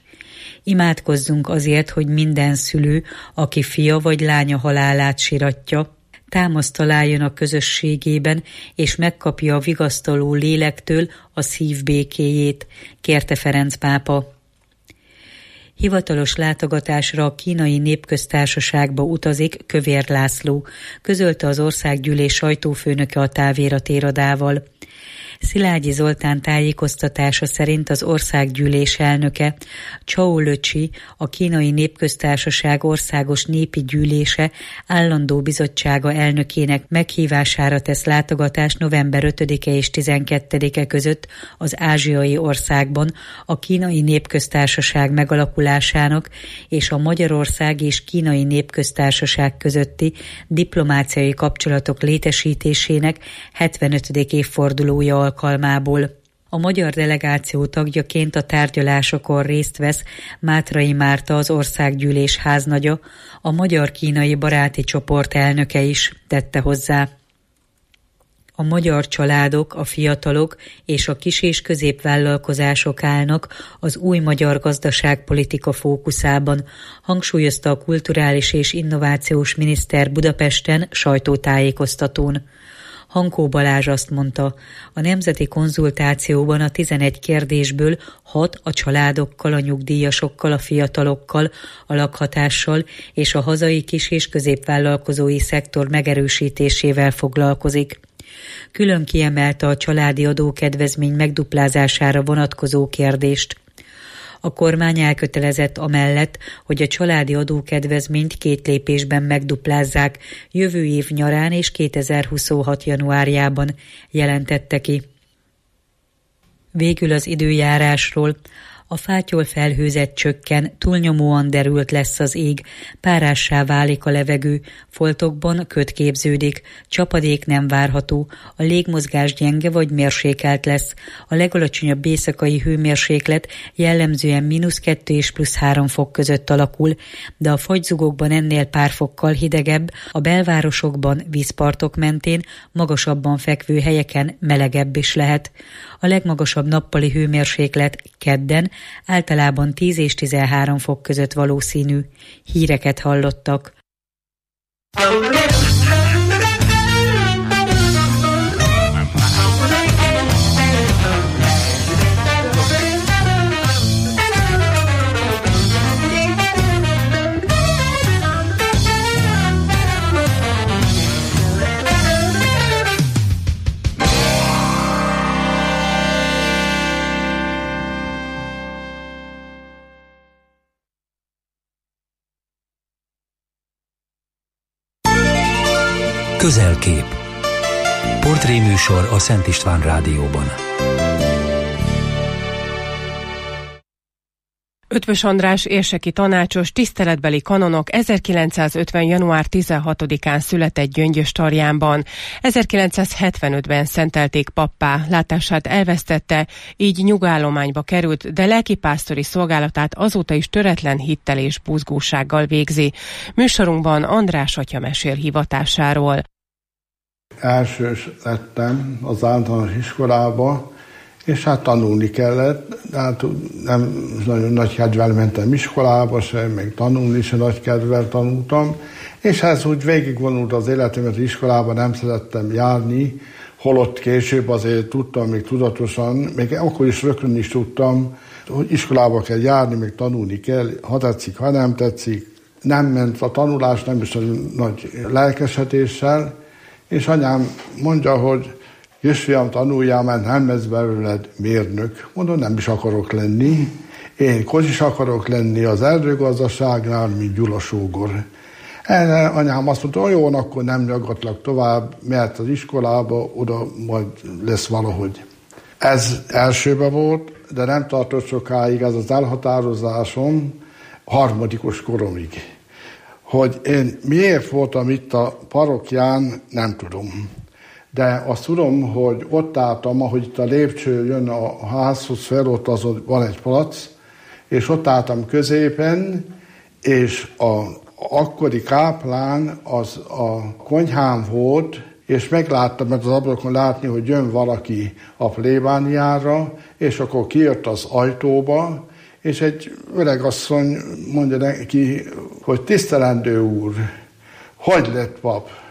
Imádkozzunk azért, hogy minden szülő, aki fia vagy lánya halálát siratja, támaszt találjon a közösségében, és megkapja a vigasztaló lélektől a szív békéjét, kérte Ferenc pápa. Hivatalos látogatásra a Kínai Népköztársaságba utazik Kövér László, közölte az országgyűlés sajtófőnöke a táviratirodával. Szilágyi Zoltán tájékoztatása szerint az országgyűlés elnöke, Chao Löcsi, a Kínai Népköztársaság országos népi gyűlése állandó bizottsága elnökének meghívására tesz látogatást november ötödike és tizenkettedike között az ázsiai országban a Kínai Népköztársaság megalakulásának és a Magyarország és Kínai Népköztársaság közötti diplomáciai kapcsolatok létesítésének hetvenötödik évfordulója alkalmából. A magyar delegáció tagjaként a tárgyalásokon részt vesz Mátrai Márta, az országgyűlés háznagya, a magyar-kínai baráti csoport elnöke is, tette hozzá. A magyar családok, a fiatalok és a kis- és középvállalkozások állnak az új magyar gazdaságpolitika fókuszában, hangsúlyozta a kulturális és innovációs miniszter Budapesten sajtótájékoztatón. Hankó Balázs azt mondta, a nemzeti konzultációban a tizenegy kérdésből hat a családokkal, a nyugdíjasokkal, a fiatalokkal, a lakhatással és a hazai kis- és középvállalkozói szektor megerősítésével foglalkozik. Külön kiemelte a családi adókedvezmény megduplázására vonatkozó kérdést. A kormány elkötelezett amellett, hogy a családi adókedvezményt két lépésben megduplázzák jövő év nyarán és kétezer-huszonhat januárjában, jelentette ki. Végül az időjárásról. A fátyol felhőzet csökken, túlnyomóan derült lesz az ég, párássá válik a levegő, foltokban köd képződik, csapadék nem várható, a légmozgás gyenge vagy mérsékelt lesz, a legalacsonyabb éjszakai hőmérséklet jellemzően mínusz kettő és plusz három fok között alakul, de a fagyzugokban ennél pár fokkal hidegebb, a belvárosokban, vízpartok mentén, magasabban fekvő helyeken melegebb is lehet. A legmagasabb nappali hőmérséklet kedden általában tíz és tizenhárom fok között valószínű. Híreket hallottak. Közelkép. Portréműsor a Szent István Rádióban. Ötvös András érseki tanácsos, tiszteletbeli kanonok ezerkilencszázötven. január tizenhatodikán született Gyöngyös-Tarjánban. ezerkilencszázhetvenötben szentelték pappá, látását elvesztette, így nyugállományba került, de lelkipásztori szolgálatát azóta is töretlen hittel és buzgósággal végzi. Műsorunkban András atya mesél hivatásáról. Elsős lettem az általános iskolába, és hát tanulni kellett, de hát nem nagyon nagy kedvel mentem iskolába sem, meg tanulni sem nagy kedvel tanultam, és ez úgy végigvonult az életemet, iskolában nem szerettem járni, holott később azért tudtam, még tudatosan, még akkor is rögtön is tudtam, hogy iskolába kell járni, meg tanulni kell, ha tetszik, ha nem tetszik. Nem ment a tanulás, nem is nagyon nagy lelkesedéssel, és anyám mondja, hogy Jösfiam, tanuljál, mert nem lesz belőled mérnök. Mondom, nem is akarok lenni. Én kozis akarok lenni az erdőgazdaságnál, mint Gyula sógor. Erre anyám azt mondta, jó, akkor nem nyaggatlak tovább, mert az iskolába oda majd lesz valahogy. Ez elsőben volt, de nem tartott sokáig ez az elhatározásom harmadikos koromig. Hogy én miért voltam itt a parokján, nem tudom. De azt tudom, hogy ott álltam, ahogy itt a lépcső jön a házhoz fel, ott azon van egy palac, és ott álltam középen, és a akkori káplán az a konyhám volt, és megláttam meg az ablakon látni, hogy jön valaki a plébániára, és akkor kijött az ajtóba, és egy öregasszony mondja neki, hogy tisztelendő úr, hogy lett pap?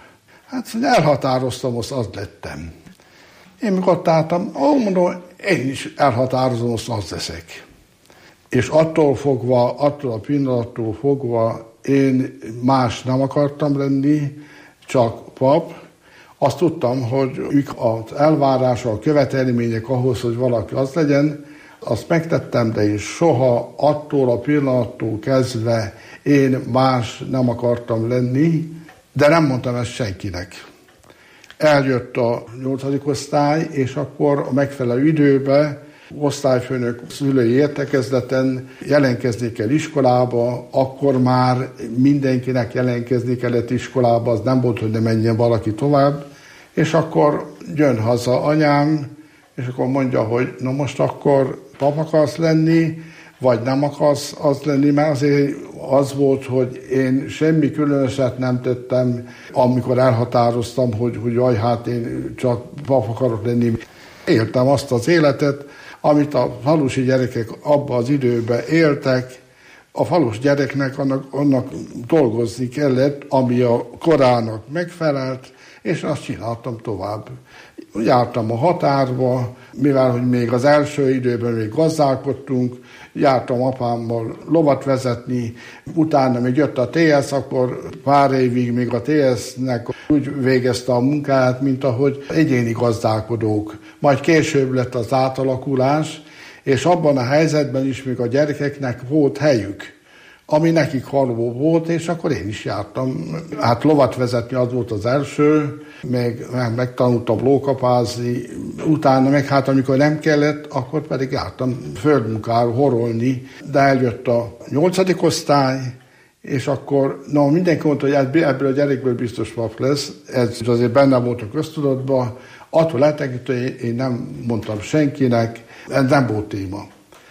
Hát elhatároztam, most az lettem. Én mikor ott álltam, ó, mondom, én is elhatározom, most az leszek. És attól fogva, attól a pillanattól fogva én más nem akartam lenni, csak pap. Azt tudtam, hogy ők az elvárások, a követelmények ahhoz, hogy valaki az legyen, azt megtettem, de én soha attól a pillanattól kezdve én más nem akartam lenni, de nem mondtam ezt senkinek. Eljött a nyolcadik osztály, és akkor a megfelelő időben osztályfőnök szülői értekezleten jelentkezni kell iskolába, akkor már mindenkinek jelentkezni kellett iskolába, az nem volt, hogy ne menjen valaki tovább, és akkor jön haza anyám, és akkor mondja, hogy na most akkor pap akarsz lenni, vagy nem akarsz az lenni, mert azért az volt, hogy én semmi különöset nem tettem, amikor elhatároztam, hogy, hogy jaj, hát én csak pap akarok lenni. Éltem azt az életet, amit a falusi gyerekek abban az időben éltek. A falus gyereknek annak, annak dolgozni kellett, ami a korának megfelelt, és azt csináltam tovább. Jártam a határba, mivel hogy még az első időben még gazdálkodtunk, jártam apámmal lovat vezetni, utána még jött a té es, akkor pár évig még a té es-nek úgy végezte a munkát, mint ahogy egyéni gazdálkodók. Majd később lett az átalakulás, és abban a helyzetben is még a gyerekeknek volt helyük, ami nekik haló volt, és akkor én is jártam. Hát lovat vezetni az volt az első, meg, meg megtanultam lókapázni, utána meg hát amikor nem kellett, akkor pedig jártam földmunkára horolni, de eljött a nyolcadik osztály, és akkor no, mindenki mondta, hogy ebből a gyerekből biztos pap lesz, ez azért benne volt a köztudatban, attól eltekintve, hogy én nem mondtam senkinek, ez nem volt téma.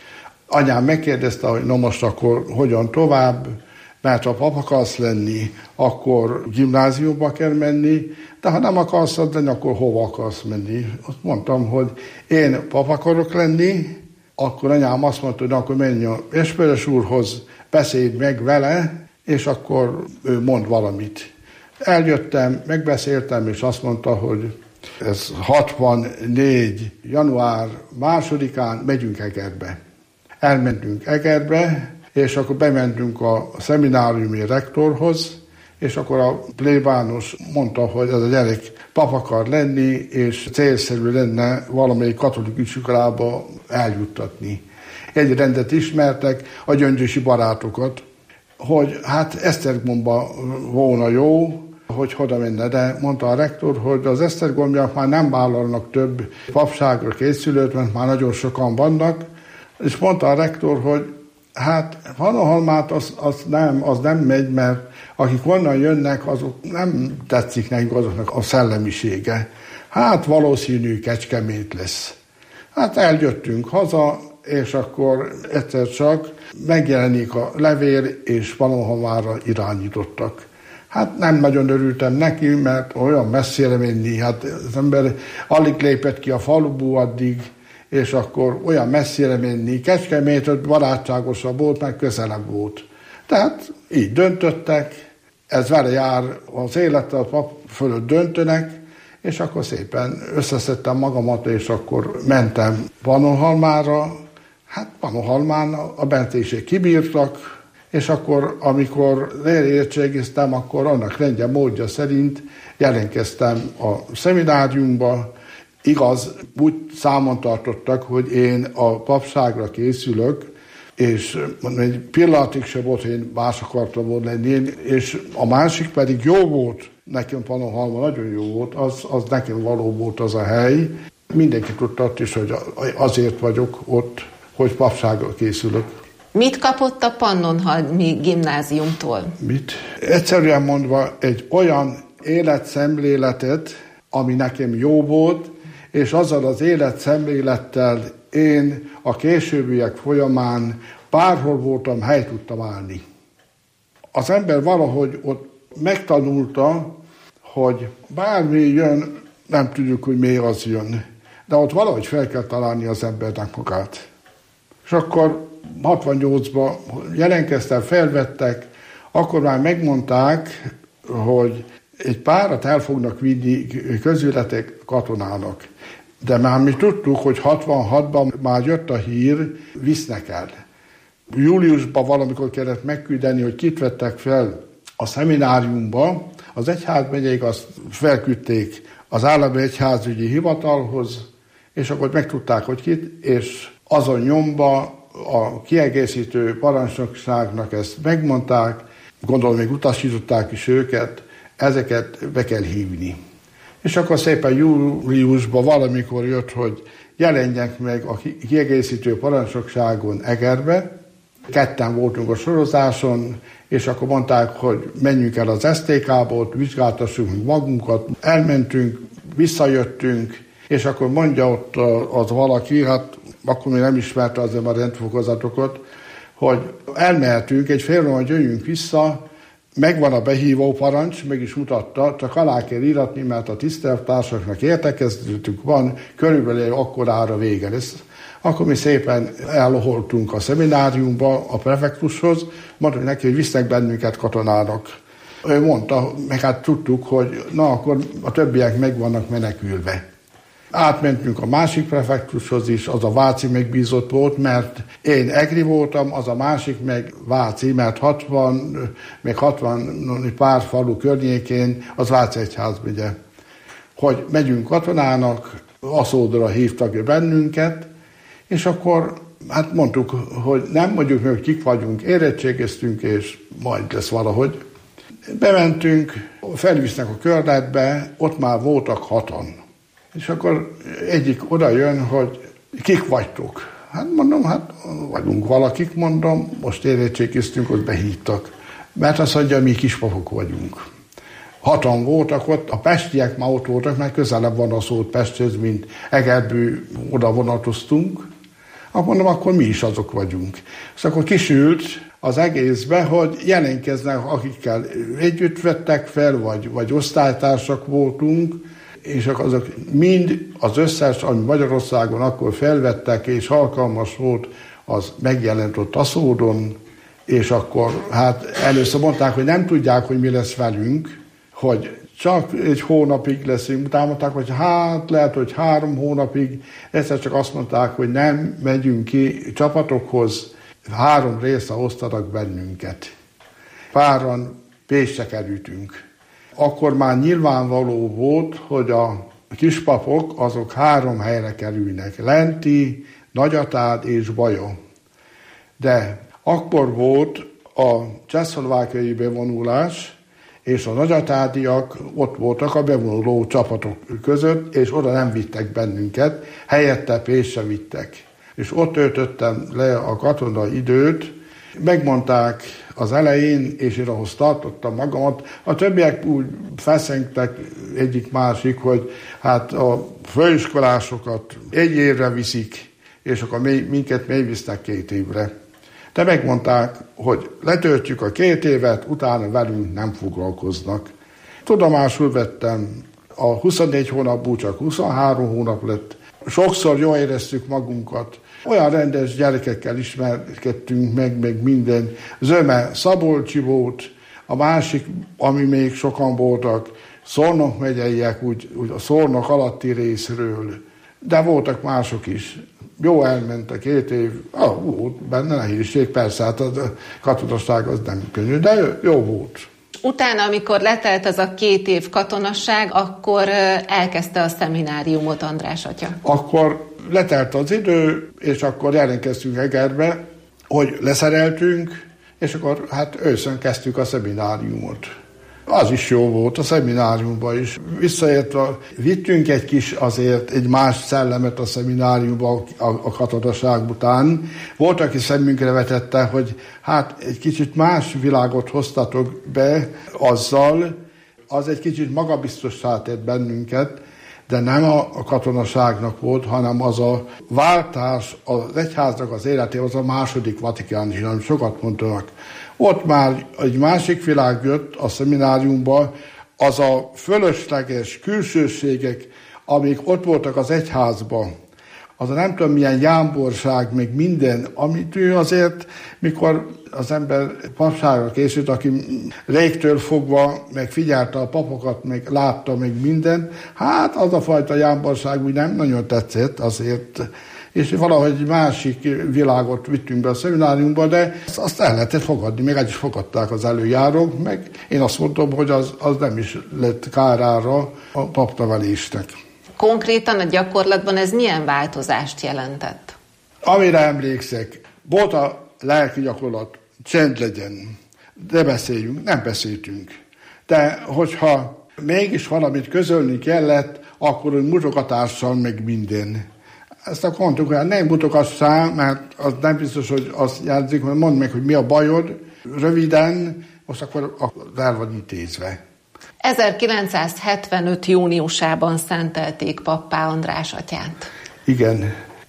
Anyám megkérdezte, hogy na most akkor hogyan tovább, mert ha pap akarsz lenni, akkor gimnáziumba kell menni, de ha nem akarsz lenni, akkor hova akarsz menni? Azt mondtam, hogy én pap akarok lenni, akkor anyám azt mondta, hogy akkor menj a Esperes úrhoz, beszélj meg vele, és akkor ő mond valamit. Eljöttem, megbeszéltem, és azt mondta, hogy ez hatvannégy. január másodikán megyünk Egerbe. Elmentünk Egerbe, és akkor bementünk a szemináriumi rektorhoz, és akkor a plébános mondta, hogy ez a gyerek pap akar lenni, és célszerű lenne valamelyik katolikus iskolába eljuttatni. Egy rendet ismertek, a gyöngyösi barátokat, hogy hát Esztergomba volna jó, hogy oda menne, de mondta a rektor, hogy az esztergomiak már nem vállalnak több papságra készülőt, mert már nagyon sokan vannak, és mondta a rektor, hogy hát Pannonhalmát az, az, nem, az nem megy, mert akik onnan jönnek, azok nem tetszik nekik azoknak a szellemisége. Hát valószínű Kecskemét lesz. Hát eljöttünk haza, és akkor egyszer csak megjelenik a levél, és Pannonhalmára irányítottak. Hát nem nagyon örültem neki, mert olyan messzire menni, hát az ember alig lépett ki a faluból addig, és akkor olyan messzire menni. Kecskemét barátságosabb volt, meg közelebb volt. Tehát így döntöttek, ez vele jár az élettel, a pap fölött döntönek, és akkor szépen összeszedtem magamat, és akkor mentem Pannonhalmára. Hát Pannonhalmán a bentések kibírtak, és akkor, amikor leérettségiztem, akkor annak rendje módja szerint jelentkeztem a szemináriumba. Igaz, úgy számon tartottak, hogy én a papságra készülök, és egy pillanatig se volt, hogy én más akartam volna lenni, és a másik pedig jó volt, nekem Pannonhalma nagyon jó volt, az, az nekem való volt az a hely. Mindenki tudta is, hogy azért vagyok ott, hogy papságra készülök. Mit kapott a Pannonhalmi gimnáziumtól? Mit? Egyszerűen mondva egy olyan életszemléletet, ami nekem jó volt, és azzal az életszemlélettel én a későbbiek folyamán bárhol voltam, hely tudtam állni. Az ember valahogy ott megtanulta, hogy bármi jön, nem tudjuk, hogy mi az jön, de ott valahogy fel kell találni az embernek magát. És akkor hatvannyolcban jelentkeztem, felvettek, akkor már megmondták, hogy egy párat el fognak vinni közületek katonának. De már mi tudtuk, hogy hatvanhatban már jött a hír, visznek el. Júliusban valamikor kellett megküldeni, hogy kit vettek fel a szemináriumba. Az egyházmegyék azt felküldték az állami egyházügyi hivatalhoz, és akkor megtudták, hogy kit, és azon nyomba a kiegészítő parancsnokságnak ezt megmondták, gondolom még utasították is őket, ezeket be kell hívni. És akkor szépen júliusban valamikor jött, hogy jelenjenek meg a kiegészítő parancsnokságon Egerbe. Ketten voltunk a sorozáson, és akkor mondták, hogy menjünk el az es té ká-ból, vizsgáltassuk magunkat. Elmentünk, visszajöttünk, és akkor mondja ott az valaki, hát akkor még nem ismerte azért a rendfokozatokat, hogy elmehetünk, egy fél óra, jöjjünk vissza, megvan a behívó parancs, meg is mutatta, csak alá kell íratni, mert a tisztelettársaknak értekezletük van, körülbelül akkorára vége lesz. Akkor mi szépen elloholtunk a szemináriumba, a prefektushoz, mondta neki, hogy visznek bennünket katonának. Ő mondta, meg hát tudtuk, hogy na akkor a többiek meg vannak menekülve. Átmentünk a másik prefektushoz is, az a váci megbízott volt, mert én egri voltam, az a másik meg váci, mert hatvan, még hatvan pár falu környékén az Váci egyházmegye. Hogy megyünk katonának, Aszódra hívtak bennünket, és akkor hát mondtuk, hogy nem mondjuk meg, hogy kik vagyunk, érettségeztünk, és majd lesz valahogy. Bementünk, felvisznek a körletbe, ott már voltak hatan. És akkor egyik oda jön, hogy kik vagytok? Hát mondom, hát vagyunk valakik, mondom, most érettségiztünk, ott behívtak. Mert azt mondja, mi kispapok vagyunk. Hatan voltak ott, a pestiek már ott voltak, mert közelebb van a szót Pesthez, mint Egerből oda vonatoztunk. Akkor mondom, akkor mi is azok vagyunk. És akkor kisült az egészbe, hogy jelentkeznek, akikkel együtt vettek fel, vagy, vagy osztálytársak voltunk, és azok mind az összes, ami Magyarországon akkor felvettek, és alkalmas volt, az megjelent ott Aszódon, és akkor hát először mondták, hogy nem tudják, hogy mi lesz velünk, hogy csak egy hónapig leszünk, utána mondták, hogy hát lehet, hogy három hónapig, egyszer csak azt mondták, hogy nem megyünk ki csapatokhoz, három részre osztanak bennünket. Páran Pécsre kerültünk. Akkor már nyilvánvaló volt, hogy a kispapok azok három helyre kerülnek. Lenti, Nagyatád és Baja. De akkor volt a csehszlovákiai bevonulás, és a nagyatádiak ott voltak a bevonuló csapatok között, és oda nem vittek bennünket, helyette Pécsre vittek. És ott töltöttem le a katonai időt, megmondták az elején, és én ahhoz tartottam magamat. A többiek úgy feszengtek egyik-másik, hogy hát a főiskolásokat egy évre viszik, és akkor minket még visznek két évre. De megmondták, hogy letöltjük a két évet, utána velünk nem foglalkoznak. Tudomásul vettem, a huszonnégy hónapból csak huszonhárom hónap lett. Sokszor jól éreztük magunkat. Olyan rendes gyerekekkel ismerkedtünk meg, meg minden. Zöme Szabolcsi volt, a másik, ami még sokan voltak, Szolnok megyeiek, úgy, úgy a Szolnok alatti részről, de voltak mások is. Jó elment a két év, ah, volt benne nehézség, persze, hát a katonaság az nem könnyű, de jó volt. Utána, amikor letelt az a két év katonasság, akkor elkezdte a szemináriumot András atya. Akkor letelt az idő, és akkor jelentkeztünk Egerbe, hogy leszereltünk, és akkor hát őszön kezdtük a szemináriumot. Az is jó volt a szemináriumban is. Visszaértve vittünk egy kis azért egy más szellemet a szemináriumban a, a katonaság után. Volt, aki szemünkre vetette, hogy hát egy kicsit más világot hoztatok be azzal, az egy kicsit magabiztossá tett bennünket, de nem a katonaságnak volt, hanem az a váltás az egyháznak az életében, az a második vatikáni, nem sokat mondanak. Ott már egy másik világ jött a szemináriumban, az a fölösleges külsőségek, amik ott voltak az egyházban, az a nem tudom milyen jámborság, meg minden, amit ő azért, mikor az ember papságra készült, aki régtől fogva, meg figyelte a papokat, meg látta, meg minden, hát az a fajta jámborság úgy nem nagyon tetszett azért, és valahogy másik világot vittünk be a szemináriumba, de azt el lehetett fogadni, még el is fogadták az előjárók, meg én azt mondtam, hogy az, az nem is lett kárára a papnevelésnek. Konkrétan a gyakorlatban ez milyen változást jelentett? Amire emlékszek, volt a lelki gyakorlat, csend legyen, de beszéljünk, nem beszéltünk. De hogyha mégis valamit közölni kellett, akkor úgy mutogatással meg minden. Ezt akkor mondtuk, hogy nem mutogassál, mert az nem biztos, hogy azt jelzik, hogy mondd meg, hogy mi a bajod, röviden, most akkor el vagy intézve. ezerkilencszázhetvenöt júniusában szentelték pappá András atyát. Igen.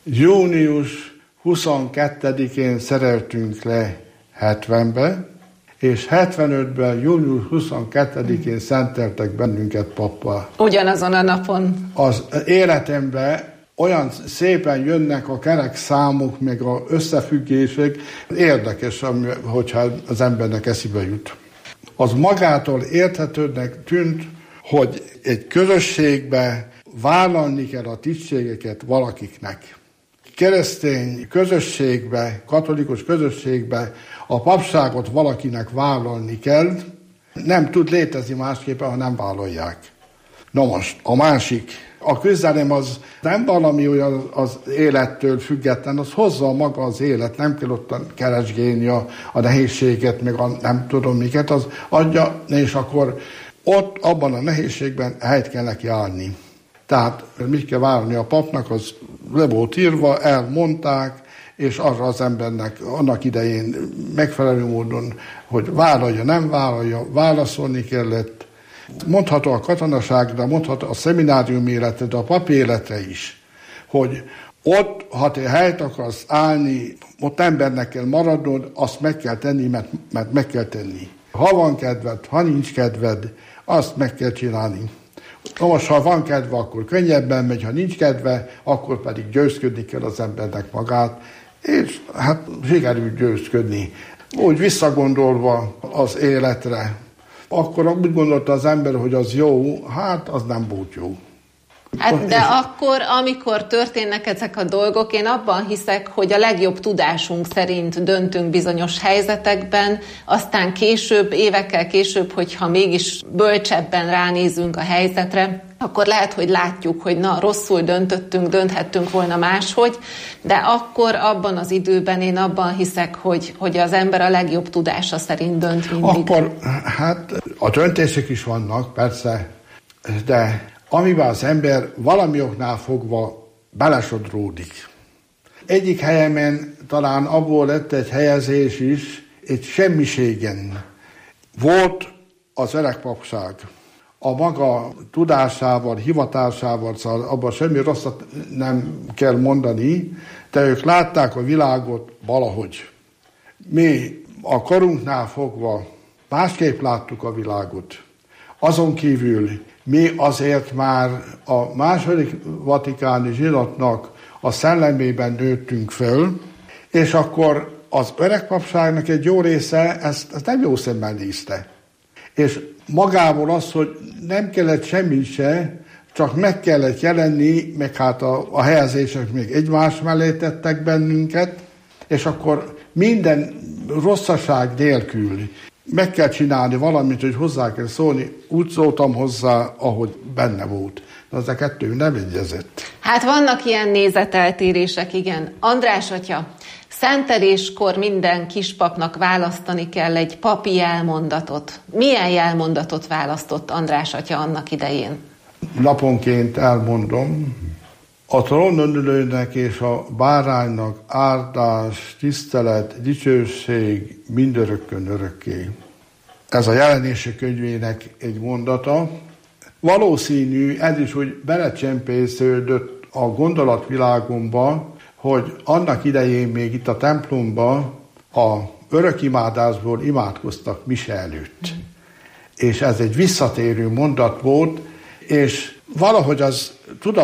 Június huszonkettedikén szereltünk le hetvenbe, és hetvenötben június huszonkettedikén szenteltek bennünket pappá. Ugyanazon a napon. Az életemben olyan szépen jönnek a kerek számok, meg az összefüggések, érdekes, hogyha az embernek eszébe jut. Az magától érthetődnek tűnt, hogy egy közösségbe vállalni kell a tisztségeket valakiknek. Keresztény közösségbe, katolikus közösségbe a papságot valakinek vállalni kell, nem tud létezni másképpen, ha nem vállalják. Na most, a másik, a küzdelem az nem valami olyan az élettől független, az hozza maga az élet, nem kell ott keresgélni a, a nehézséget, meg a nem tudom miket, az adja, és akkor ott, abban a nehézségben helyt kell neki állni. Tehát mit kell vállalni a papnak, az le volt írva, elmondták, és arra az embernek annak idején megfelelő módon, hogy vállalja, nem vállalja, válaszolni kellett. Mondható a katonaságra, mondható a szeminárium életre, de a pap életre is, hogy ott, ha te helyt akarsz állni, ott embernek kell maradnod, azt meg kell tenni, mert, mert meg kell tenni. Ha van kedved, ha nincs kedved, azt meg kell csinálni. Na most, ha van kedve, akkor könnyebben megy, ha nincs kedve, akkor pedig győzködni kell az embernek magát, és hát sikerült győzködni. Úgy visszagondolva az életre, akkor úgy gondolta az ember, hogy az jó, hát az nem volt jó. Hát, de akkor, amikor történnek ezek a dolgok, én abban hiszek, hogy a legjobb tudásunk szerint döntünk bizonyos helyzetekben, aztán később, évekkel később, hogyha mégis bölcsebben ránézünk a helyzetre, akkor lehet, hogy látjuk, hogy na, rosszul döntöttünk, dönthettünk volna máshogy, de akkor abban az időben én abban hiszek, hogy, hogy az ember a legjobb tudása szerint dönt mindig. Akkor, hát a döntések is vannak, persze, de amiben az ember valami oknál fogva belesodródik. Egyik helyemen talán abból lett egy helyezés is, egy semmiségen. Volt az öreg papság. A maga tudásával, hivatásával, szóval abban semmi rosszat nem kell mondani, de ők látták a világot valahogy. Mi a korunknál fogva másképp láttuk a világot. Azon kívül mi azért már a második vatikáni zsinatnak a szellemében nőttünk föl, és akkor az öreg papságnak egy jó része ezt, ezt nem jó szemmel nézte. És magából az, hogy nem kellett semmi se, csak meg kellett jelenni, meg hát a, a helyezések még egymás mellé tettek bennünket, és akkor minden rosszaság nélkül meg kell csinálni valamit, hogy hozzá kell szólni. Úgy szóltam hozzá, ahogy benne volt. De az a kettő nem egyezett. Hát vannak ilyen nézeteltérések, igen. András atya, szenteléskor minden kispapnak választani kell egy papi jelmondatot. Milyen jelmondatot választott András atya annak idején? Naponként elmondom. A trónon ülőnek és a báránynak áldás, tisztelet, dicsőség mindörökkön örökké. Ez a Jelenések könyvének egy mondata. Valószínű, ez is úgy belecsempésződött a gondolatvilágomba, hogy annak idején még itt a templomban a örökimádásból imádkoztak mise előtt. És ez egy visszatérő mondat volt, és valahogy az tudat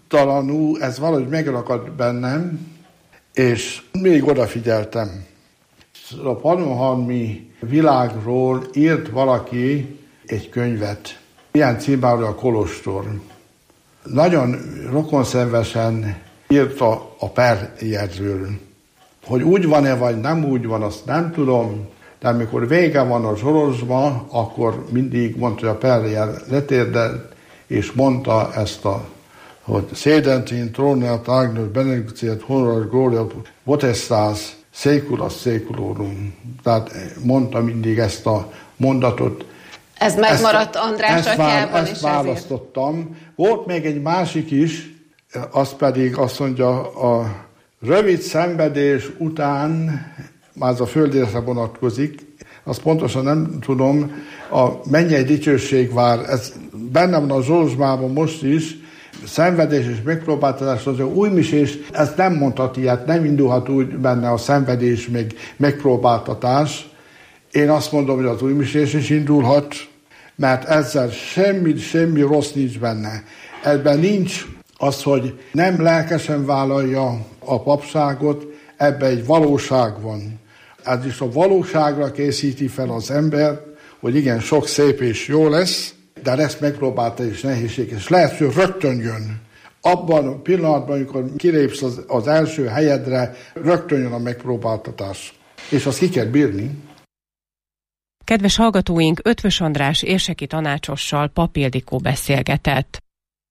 tudattalanul ez valahogy megrakadt bennem, és még odafigyeltem. A pannonhalmi világról írt valaki egy könyvet. Ilyen címáról a Kolostor. Nagyon rokonszenvesen írta a perjegyről. Hogy úgy van-e, vagy nem úgy van, azt nem tudom, de amikor vége van a sorozsban, akkor mindig mondta, hogy a perjel letérdelt, és mondta ezt a, hogy Sedentin trónea tagnus benedictiet honorar gloria potestas seculas seculorum. Tehát mondta mindig ezt a mondatot. Ez megmaradt ezt, András ezt atyában vál, is ezt választottam. Volt még egy másik is, az pedig azt mondja, a rövid szenvedés után, már az a földészre vonatkozik, azt pontosan nem tudom, a mennyei dicsőség vár, ez benne van a Zsolozsmában most is, szenvedés és megpróbáltatás, az újmisés, ez nem mondhat ilyet, nem indulhat úgy benne a szenvedés, meg megpróbáltatás. Én azt mondom, hogy az újmisés is indulhat, mert ezzel semmi, semmi rossz nincs benne. Ebben nincs az, hogy nem lelkesen vállalja a papságot, ebben egy valóság van. Ez is a valóságra készíti fel az ember, hogy igen, sok szép és jó lesz, de lesz megpróbálta és nehézség, és lehet, hogy rögtön jön. Abban a pillanatban, amikor kilépsz az, az első helyedre, rögtön jön a megpróbáltatás. És azt ki kell bírni. Kedves hallgatóink, Ötvös András érseki tanácsossal Pap Ildikó beszélgetett.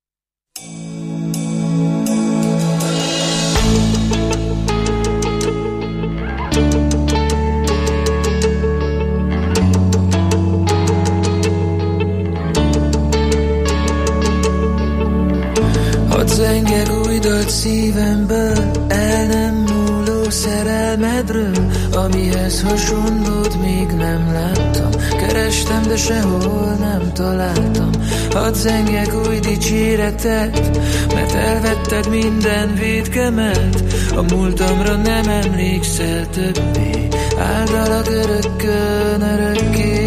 Hadd zengek új dalt szívemből, el nem múló szerelmedről, amihez hasonlót még nem láttam. Kerestem, de sehol nem találtam. Hadd zengek új dicséretet, mert elvetted minden vétkemet. A múltamra nem emlékszel többé, áldalak örökkön örökké.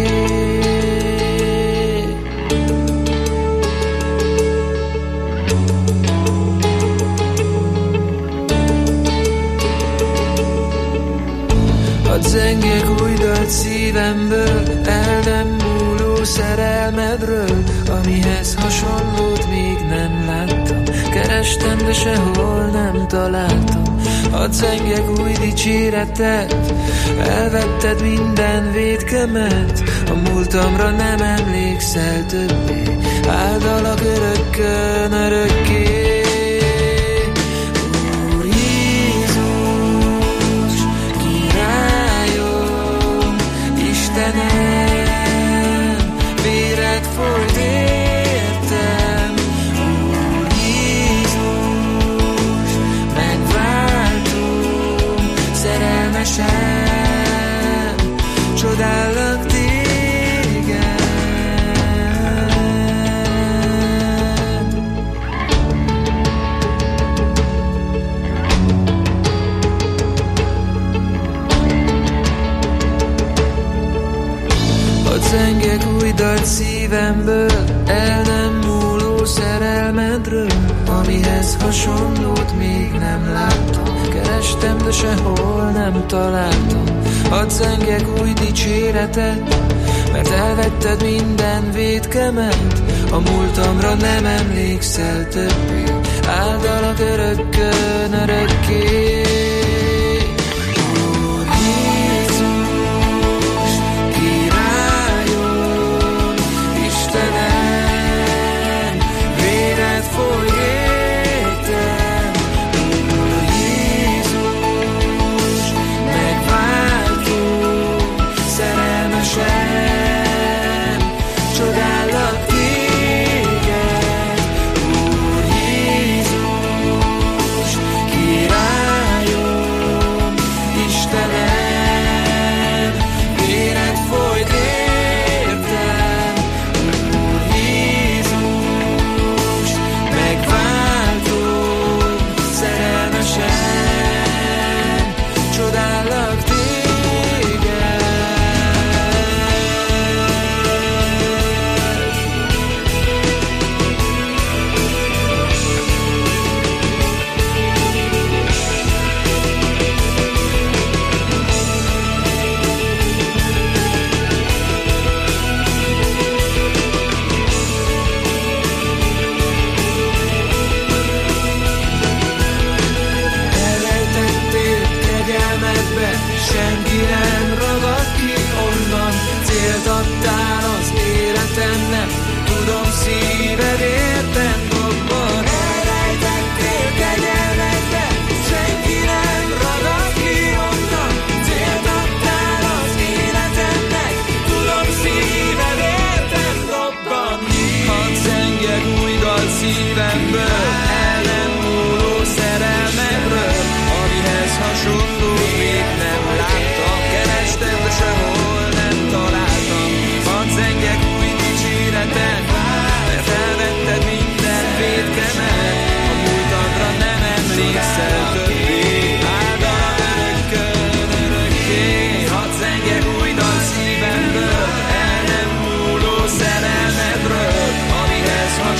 Hadd zengek új dalt szívemből, el nem múló szerelmedről, amihez hasonlót még nem láttam. Kerestem, de sehol nem találtam. Hadd zengek új dicséretet, elvetted minden vétkemet. A múltamra nem emlékszel többé, áldalak örökkön örökké. Istenem, véred folyt értem, Úr Jézus, megváltom, szerelmesen, csodállak téged. Zengek új dalt szívemből, el nem múló szerelmedről, amihez hasonlót még nem láttam. Kerestem, de sehol nem találtam. Hadd zengek új dicséretet, mert elvetted minden vétkemet. A múltamra nem emlékszel többé, áldalak örökkön örökké. Királyom,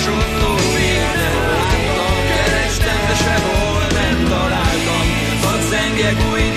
hasonló még nem láttam. Kerestem, de sehol nem találtam. Hadd zengjek új